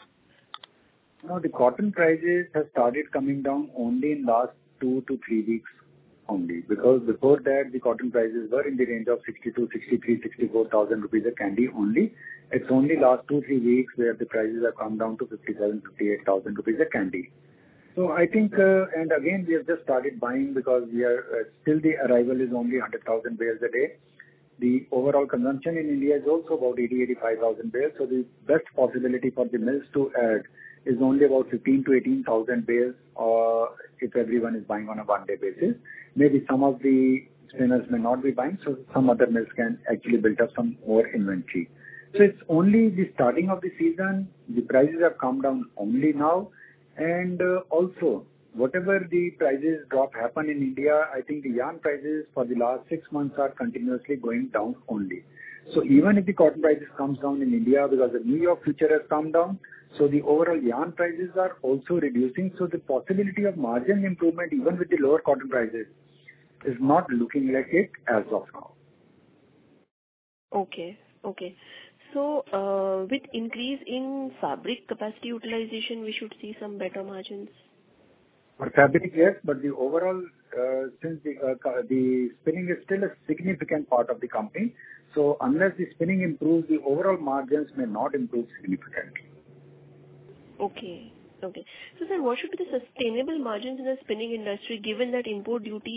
Now, the cotton prices have started coming down only in last two to three weeks only, because before that, the cotton prices were in the range of sixty-two, sixty-three, sixty-four thousand rupees a candy only. It's only last two, three weeks where the prices have come down to fifty-seven, fifty-eight thousand rupees a candy. So I think, uh, and again, we have just started buying because we are uh, still the arrival is only one hundred thousand bales a day. The overall consumption in India is also about eighty, eighty-five thousand bales. So the best possibility for the mills to add is only about fifteen to eighteen thousand bales, uh, if everyone is buying on a one-day basis. Maybe some of the spinners may not be buying, so some other mills can actually build up some more inventory. So it's only the starting of the season. The prices have come down only now. And uh, also, whatever the prices drop happen in India, I think the yarn prices for the last six months are continuously going down only. So even if the cotton prices comes down in India because the New York future has come down, so the overall yarn prices are also reducing. So the possibility of margin improvement even with the lower cotton prices is not looking like it as of now. Okay, okay. So, uh, with increase in fabric capacity utilization, we should see some better margins? For fabric, yes, but the overall, uh, since the uh, the spinning is still a significant part of the company, so unless the spinning improves, the overall margins may not improve significantly. Okay, okay. So, sir, what should be the sustainable margins in the spinning industry, given that import duty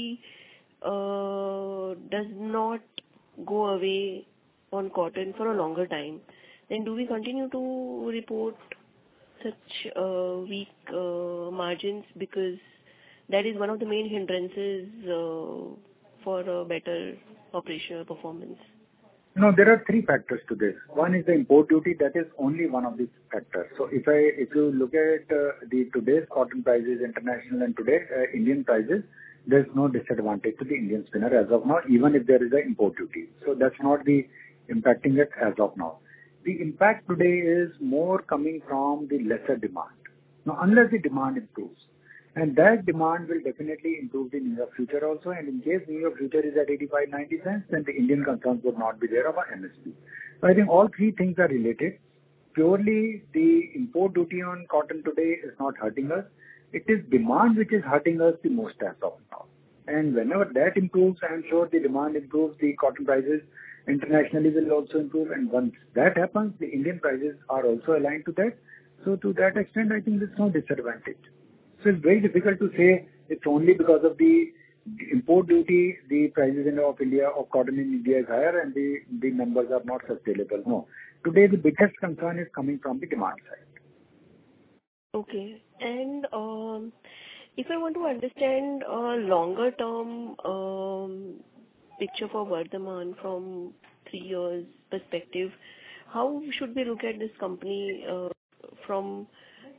uh, does not go away on cotton for a longer time? Then do we continue to report such uh, weak uh, margins, because that is one of the main hindrances uh, for a better operational performance? No, there are three factors to this. One is the import duty. That is only one of the factors. So if I if you look at uh, the today's cotton prices, international and today uh, Indian prices, there's no disadvantage to the Indian spinner as of now, even if there is an import duty. So that's not the impacting it as of now. The impact today is more coming from the lesser demand. Now, unless the demand improves, and that demand will definitely improve the New York future also, and in case New York future is at eighty-five, ninety cents, then the Indian concerns would not be there of our M S P. So I think all three things are related. Purely the import duty on cotton today is not hurting us. It is demand which is hurting us the most as of now. And whenever that improves, I am sure the demand improves, the cotton prices internationally will also improve. And once that happens, the Indian prices are also aligned to that. So to that extent, I think there's no disadvantage. So it's very difficult to say it's only because of the import duty, the prices in of India of cotton in India is higher and the, the numbers are not sustainable. No. Today, the biggest concern is coming from the demand side. Okay. And um, if I want to understand a longer term um, picture for Vardhman from three years perspective, how should we look at this company uh, from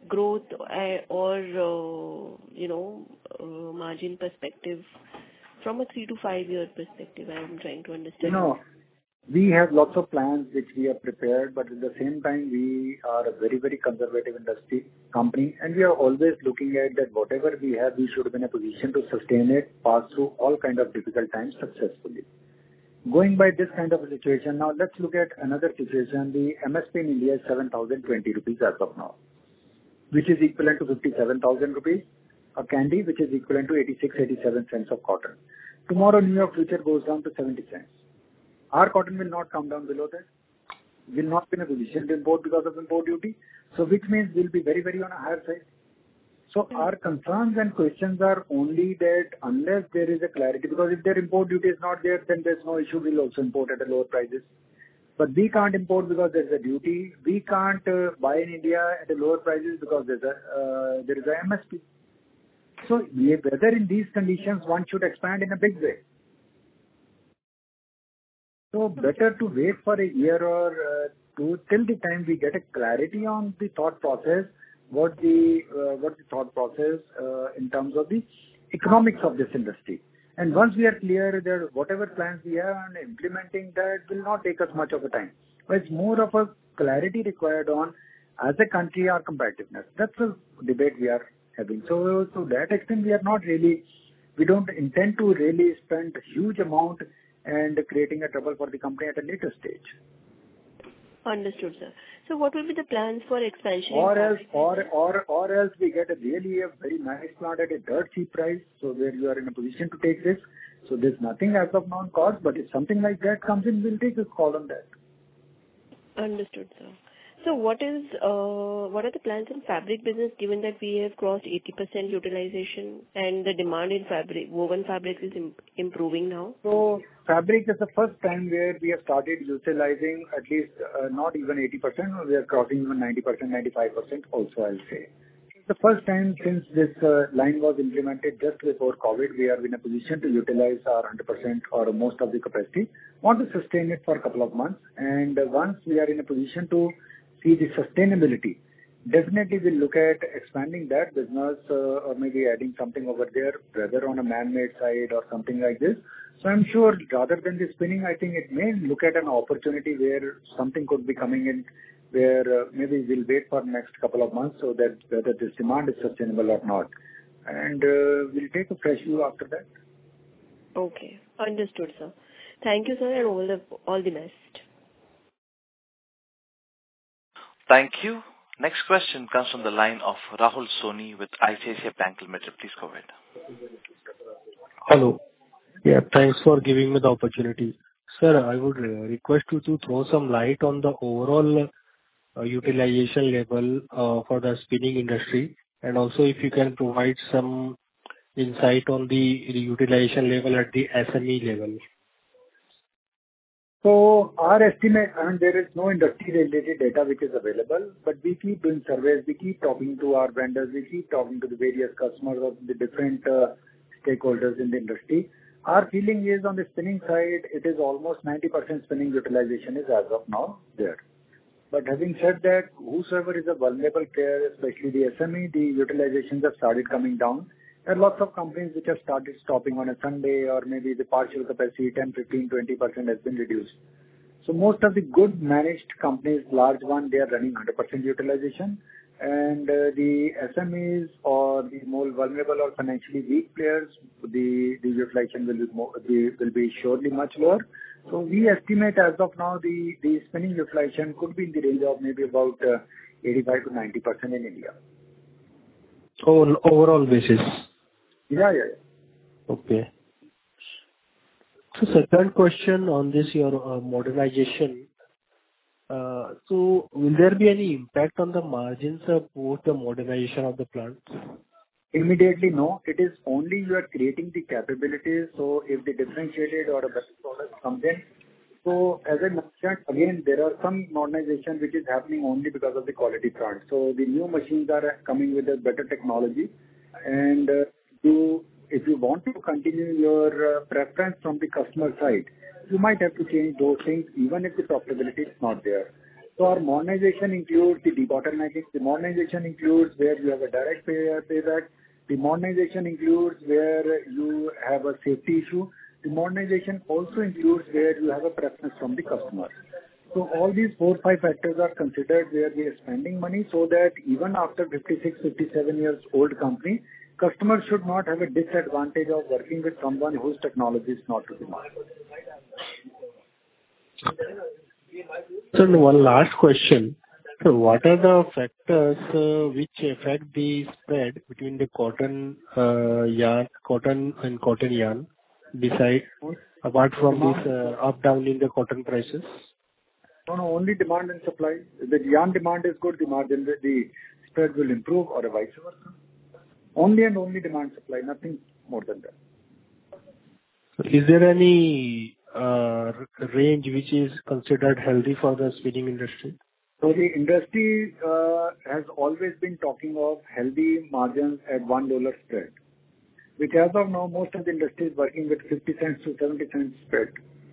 growth uh, or, uh, you know, uh, margin perspective from a three to five year perspective? I'm trying to understand. No, we have lots of plans which we have prepared, but at the same time, we are a very, very conservative industry company, and we are always looking at that whatever we have, we should be in a position to sustain it, pass through all kind of difficult times successfully. Going by this kind of a situation, now let's look at another situation. The M S P in India is seven thousand twenty rupees as of now, which is equivalent to fifty-seven thousand rupees. A candy, which is equivalent to eighty-six, eighty-seven cents of cotton. Tomorrow, New York future goes down to seventy cents. Our cotton will not come down below that. Will not be in a position to import because of import duty. So which means we'll be very, very on a higher side. So our concerns and questions are only that unless there is a clarity, because if their import duty is not there, then there's no issue. We'll also import at a lower prices. But we can't import because there's a duty. We can't uh, buy in India at a lower prices because there's a uh, there is a M S P. So whether in these conditions one should expand in a big way. So better to wait for a year or uh, two till the time we get a clarity on the thought process, what the uh, what the thought process uh, in terms of the economics of this industry. And once we are clear that whatever plans we have and implementing that will not take us much of a time. But it's more of a clarity required on as a country our competitiveness. That's a debate we are having. So to that extent we are not really, we don't intend to really spend a huge amount and creating a trouble for the company at a later stage. Understood, sir. So what will be the plans for expansion? Or else, or, or, or else we get a really a very nice plant at a dirt cheap price, so where you are in a position to take this. So there's nothing as of now on cost, but if something like that comes in, we'll take a call on that. Understood, sir. So what is, uh, what are the plans in fabric business, given that we have crossed eighty percent utilization and the demand in fabric, woven fabrics is im- improving now? So fabric is the first time where we have started utilizing at least uh, not even eighty percent, we are crossing even ninety percent, ninety-five percent also, I'll say. The first time since this uh, line was implemented just before COVID, we are in a position to utilize our one hundred percent or most of the capacity. Want to sustain it for a couple of months, and uh, once we are in a position to see the sustainability, definitely we'll look at expanding that business uh, or maybe adding something over there, whether on a man-made side or something like this. So I'm sure rather than the spinning, I think it may look at an opportunity where something could be coming in, where uh, maybe we'll wait for next couple of months so that whether this demand is sustainable or not. And uh, we'll take a fresh view after that. Okay. Understood, sir. Thank you, sir, and all the, all the best. Thank you. Next question comes from the line of Rahul Soni with I C I C I Bank Limited. Please go ahead. Hello. Yeah, thanks for giving me the opportunity. Sir, I would uh, request you to throw some light on the overall uh, utilization level uh, for the spinning industry, and also if you can provide some insight on the, the utilization level at the S M E level. So our estimate, I mean, there is no industry-related data which is available, but we keep doing surveys, we keep talking to our vendors, we keep talking to the various customers of the different uh, stakeholders in the industry. Our feeling is on the spinning side, it is almost ninety percent spinning utilization is as of now there. But having said that, whosoever is a vulnerable player, especially the S M E, the utilizations have started coming down. There are lots of companies which have started stopping on a Sunday, or maybe the partial capacity ten, fifteen, twenty percent has been reduced. So most of the good managed companies, large one, they are running one hundred percent utilization. And uh, the S M Es or the more vulnerable or financially weak players, the, the utilization will be, more, the, will be surely much lower. So we estimate as of now the, the spinning utilization could be in the range of maybe about uh, eighty-five to ninety percent in India. So on overall basis? Yeah, yeah, yeah. Okay. So second question on this, your uh, modernization. Uh, so will there be any impact on the margins of both the modernization of the plant? Immediately, no. It is only you are creating the capabilities. So if the differentiated or a better product comes in, so as I mentioned, again, there are some modernization which is happening only because of the quality front. So the new machines are coming with a better technology, and uh, you, if you want to continue your uh, preference from the customer side, you might have to change those things even if the profitability is not there. So our modernization includes the debottlenecking. The modernization includes where you have a direct pay- payback. The modernization includes where you have a safety issue. The modernization also includes where you have a preference from the customer. So all these four, five factors are considered where we are spending money so that even after fifty-six, fifty-seven years old company, customers should not have a disadvantage of working with someone whose technology is not to the market. So one last question. So what are the factors uh, which affect the spread between the cotton uh, yarn, cotton and cotton yarn, beside apart from this uh, up down in the cotton prices? No, no, only demand and supply. If the yarn demand is good, the margin, the, the spread will improve or vice versa. Only and only demand supply, nothing more than that. Is there any uh, range which is considered healthy for the spinning industry? So the industry uh, has always been talking of healthy margins at one dollar spread, which as of now most of the industry is working with fifty cents to seventy cents spread.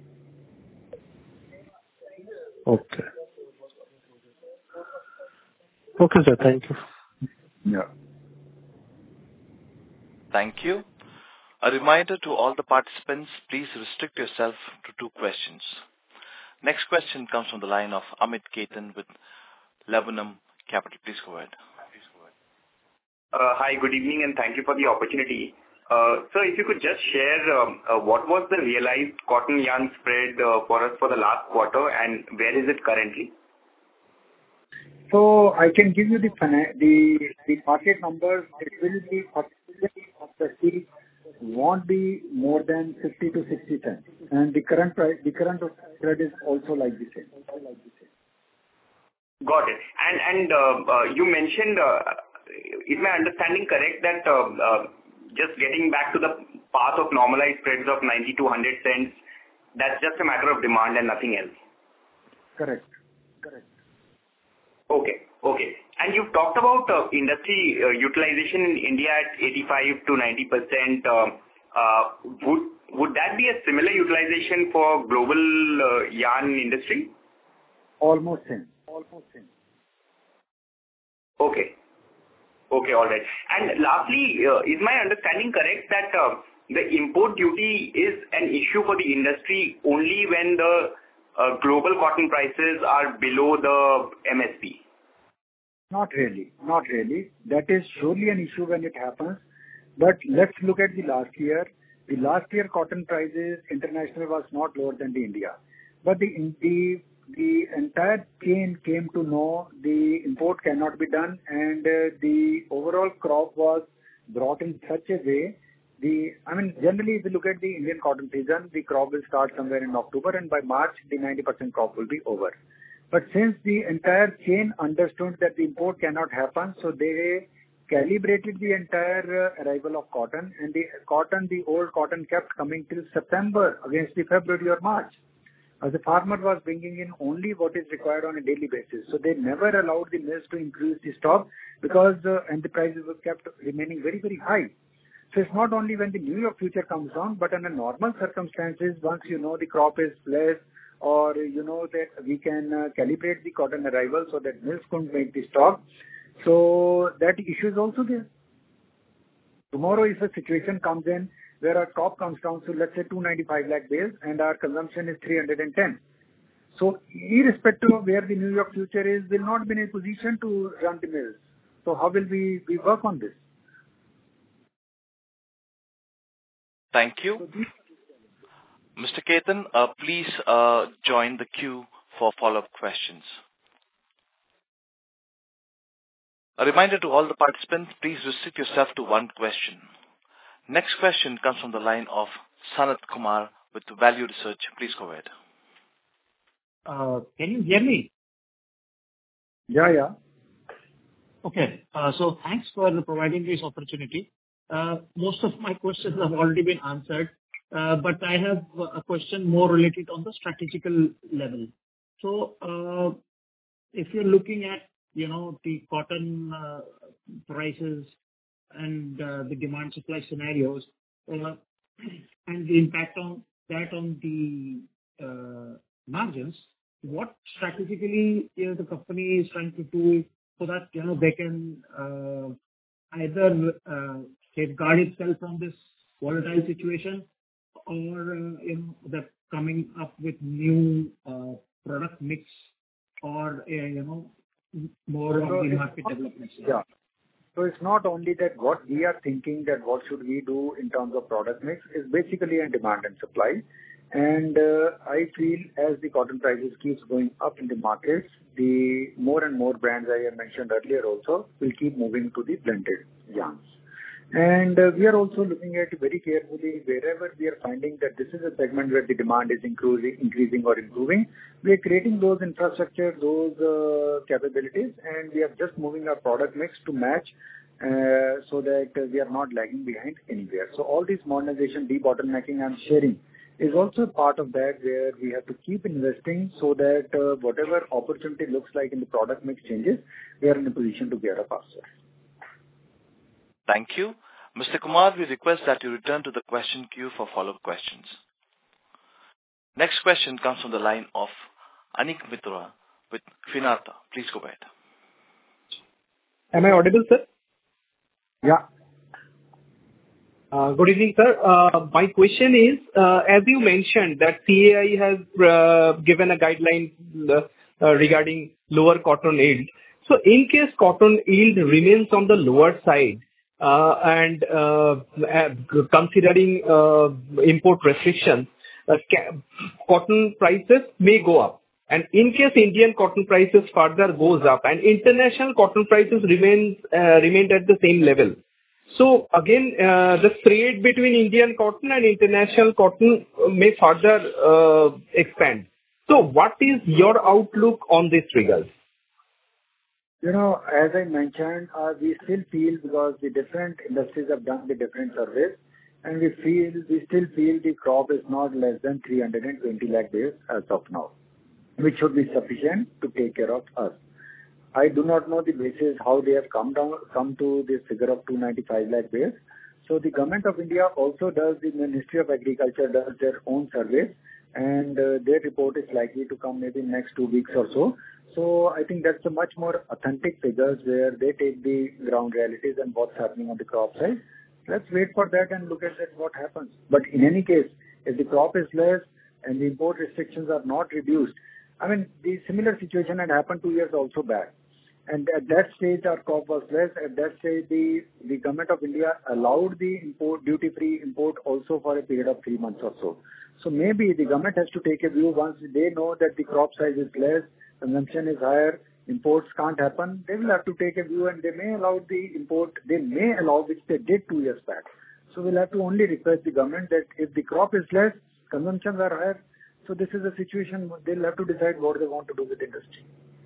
Okay. Okay, sir. Thank you. Yeah. Thank you. A reminder to all the participants, please restrict yourself to two questions. Next question comes from the line of Amit Ketan with Laburnum Capital. Please go ahead. Uh, hi, good evening, and thank you for the opportunity. Uh, so if you could just share um, uh, what was the realized cotton yarn spread uh, for us for the last quarter and where is it currently? So I can give you the the the market numbers. It will be of the seed won't be more than fifty to sixty cents, and the current price, the current spread is also like the same. Got it. And and uh, uh, you mentioned, uh, is my understanding correct that uh, uh, just getting back to the path of normalized spreads of ninety to one hundred cents, that's just a matter of demand and nothing else? Correct. Correct. Okay. Okay. And you've talked about uh, industry uh, utilization in India at eighty-five to ninety percent. Uh, uh, would would that be a similar utilization for global uh, yarn industry? Almost same. Almost same. Okay. Okay, all right. And lastly, uh, is my understanding correct that uh, the import duty is an issue for the industry only when the uh, global cotton prices are below the M S P? Not really. Not really. That is surely an issue when it happens. But let's look at the last year. The last year cotton prices international was not lower than the India. But the the the entire chain came to know the import cannot be done, and uh, the overall crop was brought in such a way. The I mean, generally, if you look at the Indian cotton season, the crop will start somewhere in October, and by March, the ninety percent crop will be over. But since the entire chain understood that the import cannot happen, so they calibrated the entire uh, arrival of cotton, and the cotton, the old cotton kept coming till September against the February or March. As the farmer was bringing in only what is required on a daily basis. So they never allowed the mills to increase the stock because, uh, and the prices were kept remaining very, very high. So it's not only when the New York future comes down, but under normal circumstances, once you know the crop is less, or you know that we can uh, calibrate the cotton arrival so that mills couldn't make the stock. So that issue is also there. Tomorrow if a situation comes in where our crop comes down to let's say two hundred ninety-five lakh bales and our consumption is three hundred ten. So irrespective of where the New York future is, we'll not be in a position to run the mills. So how will we, we work on this? Thank you. Mister Ketan, uh, please uh, join the queue for follow-up questions. A reminder to all the participants, please restrict yourself to one question. Next question comes from the line of Sanat Kumar with Value Research. Please go ahead. Uh, can you hear me? Yeah, yeah. Okay. Uh, so thanks for providing this opportunity. Uh, most of my questions have already been answered. Uh, but I have a question more related on the strategical level. So, uh, if you're looking at, you know, the cotton uh, prices and uh, the demand supply scenarios, uh, and the impact on that on the uh, margins, what strategically you know, the company is trying to do so that you know they can uh, either uh, safeguard itself from this volatile situation, or uh, you know that coming up with new uh, product mix, or uh, you know more of the market development. Yeah. So it's not only that what we are thinking that what should we do in terms of product mix is basically in demand and supply. And uh, I feel as the cotton prices keeps going up in the markets, the more and more brands I have mentioned earlier also will keep moving to the blended yarns. And uh, we are also looking at very carefully wherever we are finding that this is a segment where the demand is increasing, increasing or improving. We are creating those infrastructure, those uh, capabilities, and we are just moving our product mix to match uh, so that uh, we are not lagging behind anywhere. So all this modernization, debottlenecking and sharing is also part of that, where we have to keep investing so that uh, whatever opportunity looks like in the product mix changes, we are in a position to gear up ourselves. Thank you. Mister Kumar, we request that you return to the question queue for follow-up questions. Next question comes from the line of Anik Mitra with Finarta. Please go ahead. Am I audible, sir? Yeah. Uh, good evening, sir. Uh, my question is, uh, as you mentioned that C A I has uh, given a guideline uh, regarding lower cotton yield. So in case cotton yield remains on the lower side, Uh, and uh, considering uh, import restrictions, uh, cotton prices may go up. And in case Indian cotton prices further goes up and international cotton prices remains uh, remained at the same level. So again, uh, the trade between Indian cotton and international cotton may further uh, expand. So what is your outlook on this regard? You know, as I mentioned, uh, we still feel, because the different industries have done the different surveys, and we feel, we still feel the crop is not less than three hundred twenty lakh bales as of now, which should be sufficient to take care of us. I do not know the basis how they have come down, come to this figure of two hundred ninety-five lakh bales. So the Government of India also does, the Ministry of Agriculture does their own surveys, and uh, their report is likely to come maybe in next two weeks or so. So I think that's a much more authentic figures where they take the ground realities and what's happening on the crop side. Let's wait for that and look at that what happens. But in any case, if the crop is less and the import restrictions are not reduced, I mean, the similar situation had happened two years also back. And at that stage, our crop was less. At that stage, the, the Government of India allowed the import, duty-free import also for a period of three months or so. So maybe the government has to take a view once they know that the crop size is less, consumption is higher, imports can't happen, they will have to take a view and they may allow the import, they may allow, which they did two years back. So we'll have to only request the government that if the crop is less, consumptions are higher, so this is a situation they'll have to decide what they want to do with the industry.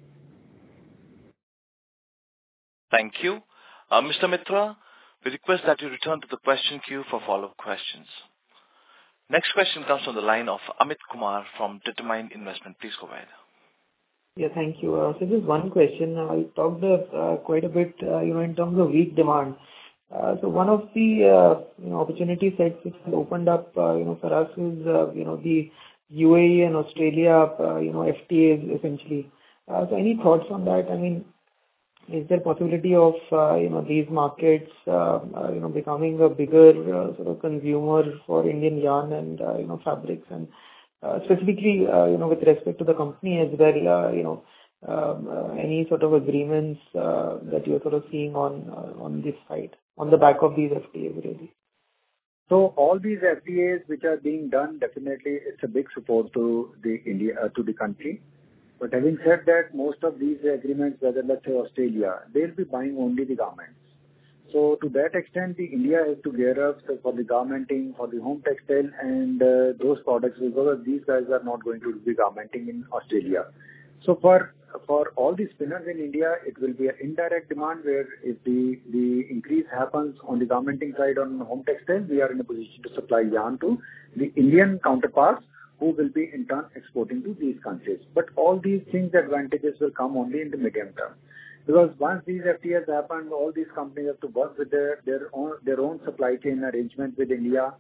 Thank you. Uh, Mister Mitra, we request that you return to the question queue for follow-up questions. Next question comes from the line of Amit Kumar from Determined Investment. Please go ahead. Yeah, thank you. Uh, so just one question. Uh, I talked uh, quite a bit, uh, you know, in terms of weak demand. Uh, so one of the uh, you know opportunity sets which has opened up, uh, you know, for us is uh, you know the U A E and Australia, uh, you know, F T As essentially. Uh, so any thoughts on that? I mean, is there possibility of uh, you know these markets uh, uh, you know becoming a bigger uh, sort of consumer for Indian yarn and uh, you know fabrics, and uh, specifically uh, you know with respect to the company as well, uh, you know um, uh, any sort of agreements uh, that you're sort of seeing on uh, on this side on the back of these F T As really? So all these F T As which are being done, definitely it's a big support to the India uh, to the country. But having said that, most of these agreements, whether let's say Australia, they'll be buying only the garments. So to that extent, the India has to gear up for the garmenting, for the home textile and uh, those products, because these guys are not going to be garmenting in Australia. So for for all the spinners in India, it will be an indirect demand where if the, the increase happens on the garmenting side on home textile, we are in a position to supply yarn to the Indian counterparts, who will be in turn exporting to these countries. But all these things, advantages will come only in the medium term. Because once these F T As happen, all these companies have to work with their, their own their own supply chain arrangement with India.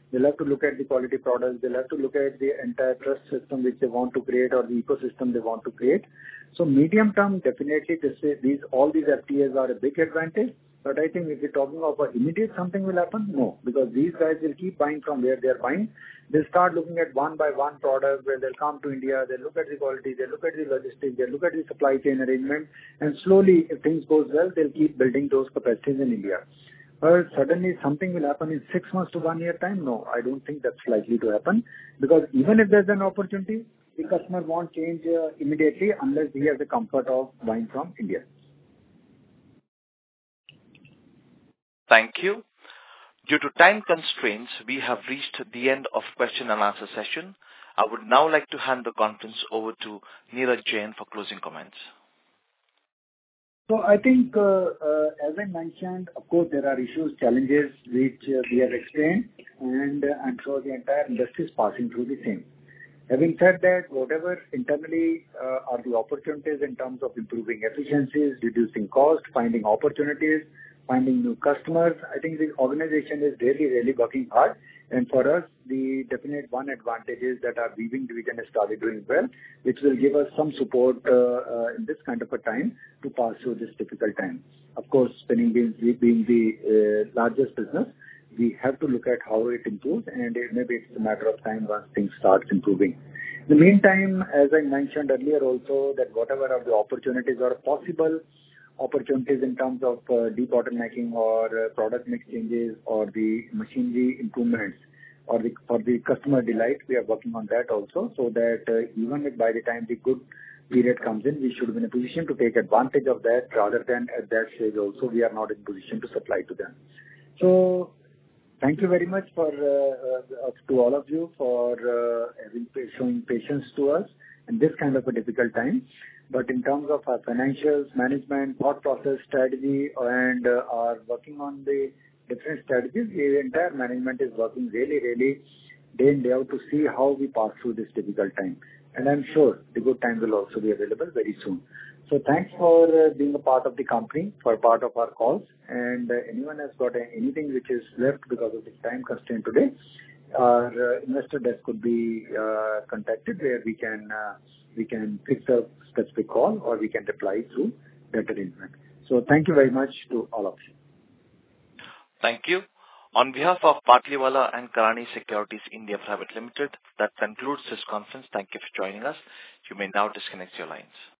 They'll have to look at the quality products. They'll have to look at the entire trust system which they want to create or the ecosystem they want to create. So medium term, definitely this is, these all these F T As are a big advantage. But I think if you're talking about immediate something will happen, no, because these guys will keep buying from where they're buying. They'll start looking at one by one product where they'll come to India, they'll look at the quality, they'll look at the logistics, they'll look at the supply chain arrangement, and slowly, if things goes well, they'll keep building those capacities in India. But suddenly something will happen in six months to one year time, no, I don't think that's likely to happen, because even if there's an opportunity, the customer won't change uh, immediately unless he has the comfort of buying from India. Thank you. Due to time constraints, we have reached the end of question and answer session. I would now like to hand the conference over to Neeraj Jain for closing comments. So I think, uh, uh, as I mentioned, of course, there are issues, challenges which uh, we have explained, and uh, I'm sure the entire industry is passing through the same. Having said that, whatever internally uh, are the opportunities in terms of improving efficiencies, reducing cost, finding opportunities, finding new customers, I think the organization is really, really working hard. And for us, the definite one advantage is that our weaving division has started doing well, which will give us some support uh, uh, in this kind of a time to pass through this difficult time. Of course, spinning being, being the uh, largest business, we have to look at how it improves, and it, maybe it's a matter of time once things start improving. In the meantime, as I mentioned earlier also, that whatever are the opportunities or possible opportunities in terms of uh, debottlenecking or uh, product mix changes or the machinery improvements or the, for the customer delight, we are working on that also, so that uh, even if by the time the good period comes in, we should be in a position to take advantage of that, rather than at that stage also we are not in position to supply to them. So thank you very much for uh, uh, to all of you for uh, having, showing patience to us in this kind of a difficult time. But in terms of our financials, management, thought process, strategy, and uh, are working on the different strategies, the entire management is working really, really day in, day out to see how we pass through this difficult time. And I'm sure the good time will also be available very soon. So thanks for uh, being a part of the company, for part of our calls. And uh, anyone has got anything which is left because of the time constraint today, our uh, investor desk could be uh, contacted, where we can uh, we can fix a specific call or we can reply through that arrangement. So thank you very much to all of you. Thank you. On behalf of Batliwala and Karani Securities India Private Limited, that concludes this conference. Thank you for joining us. You may now disconnect your lines.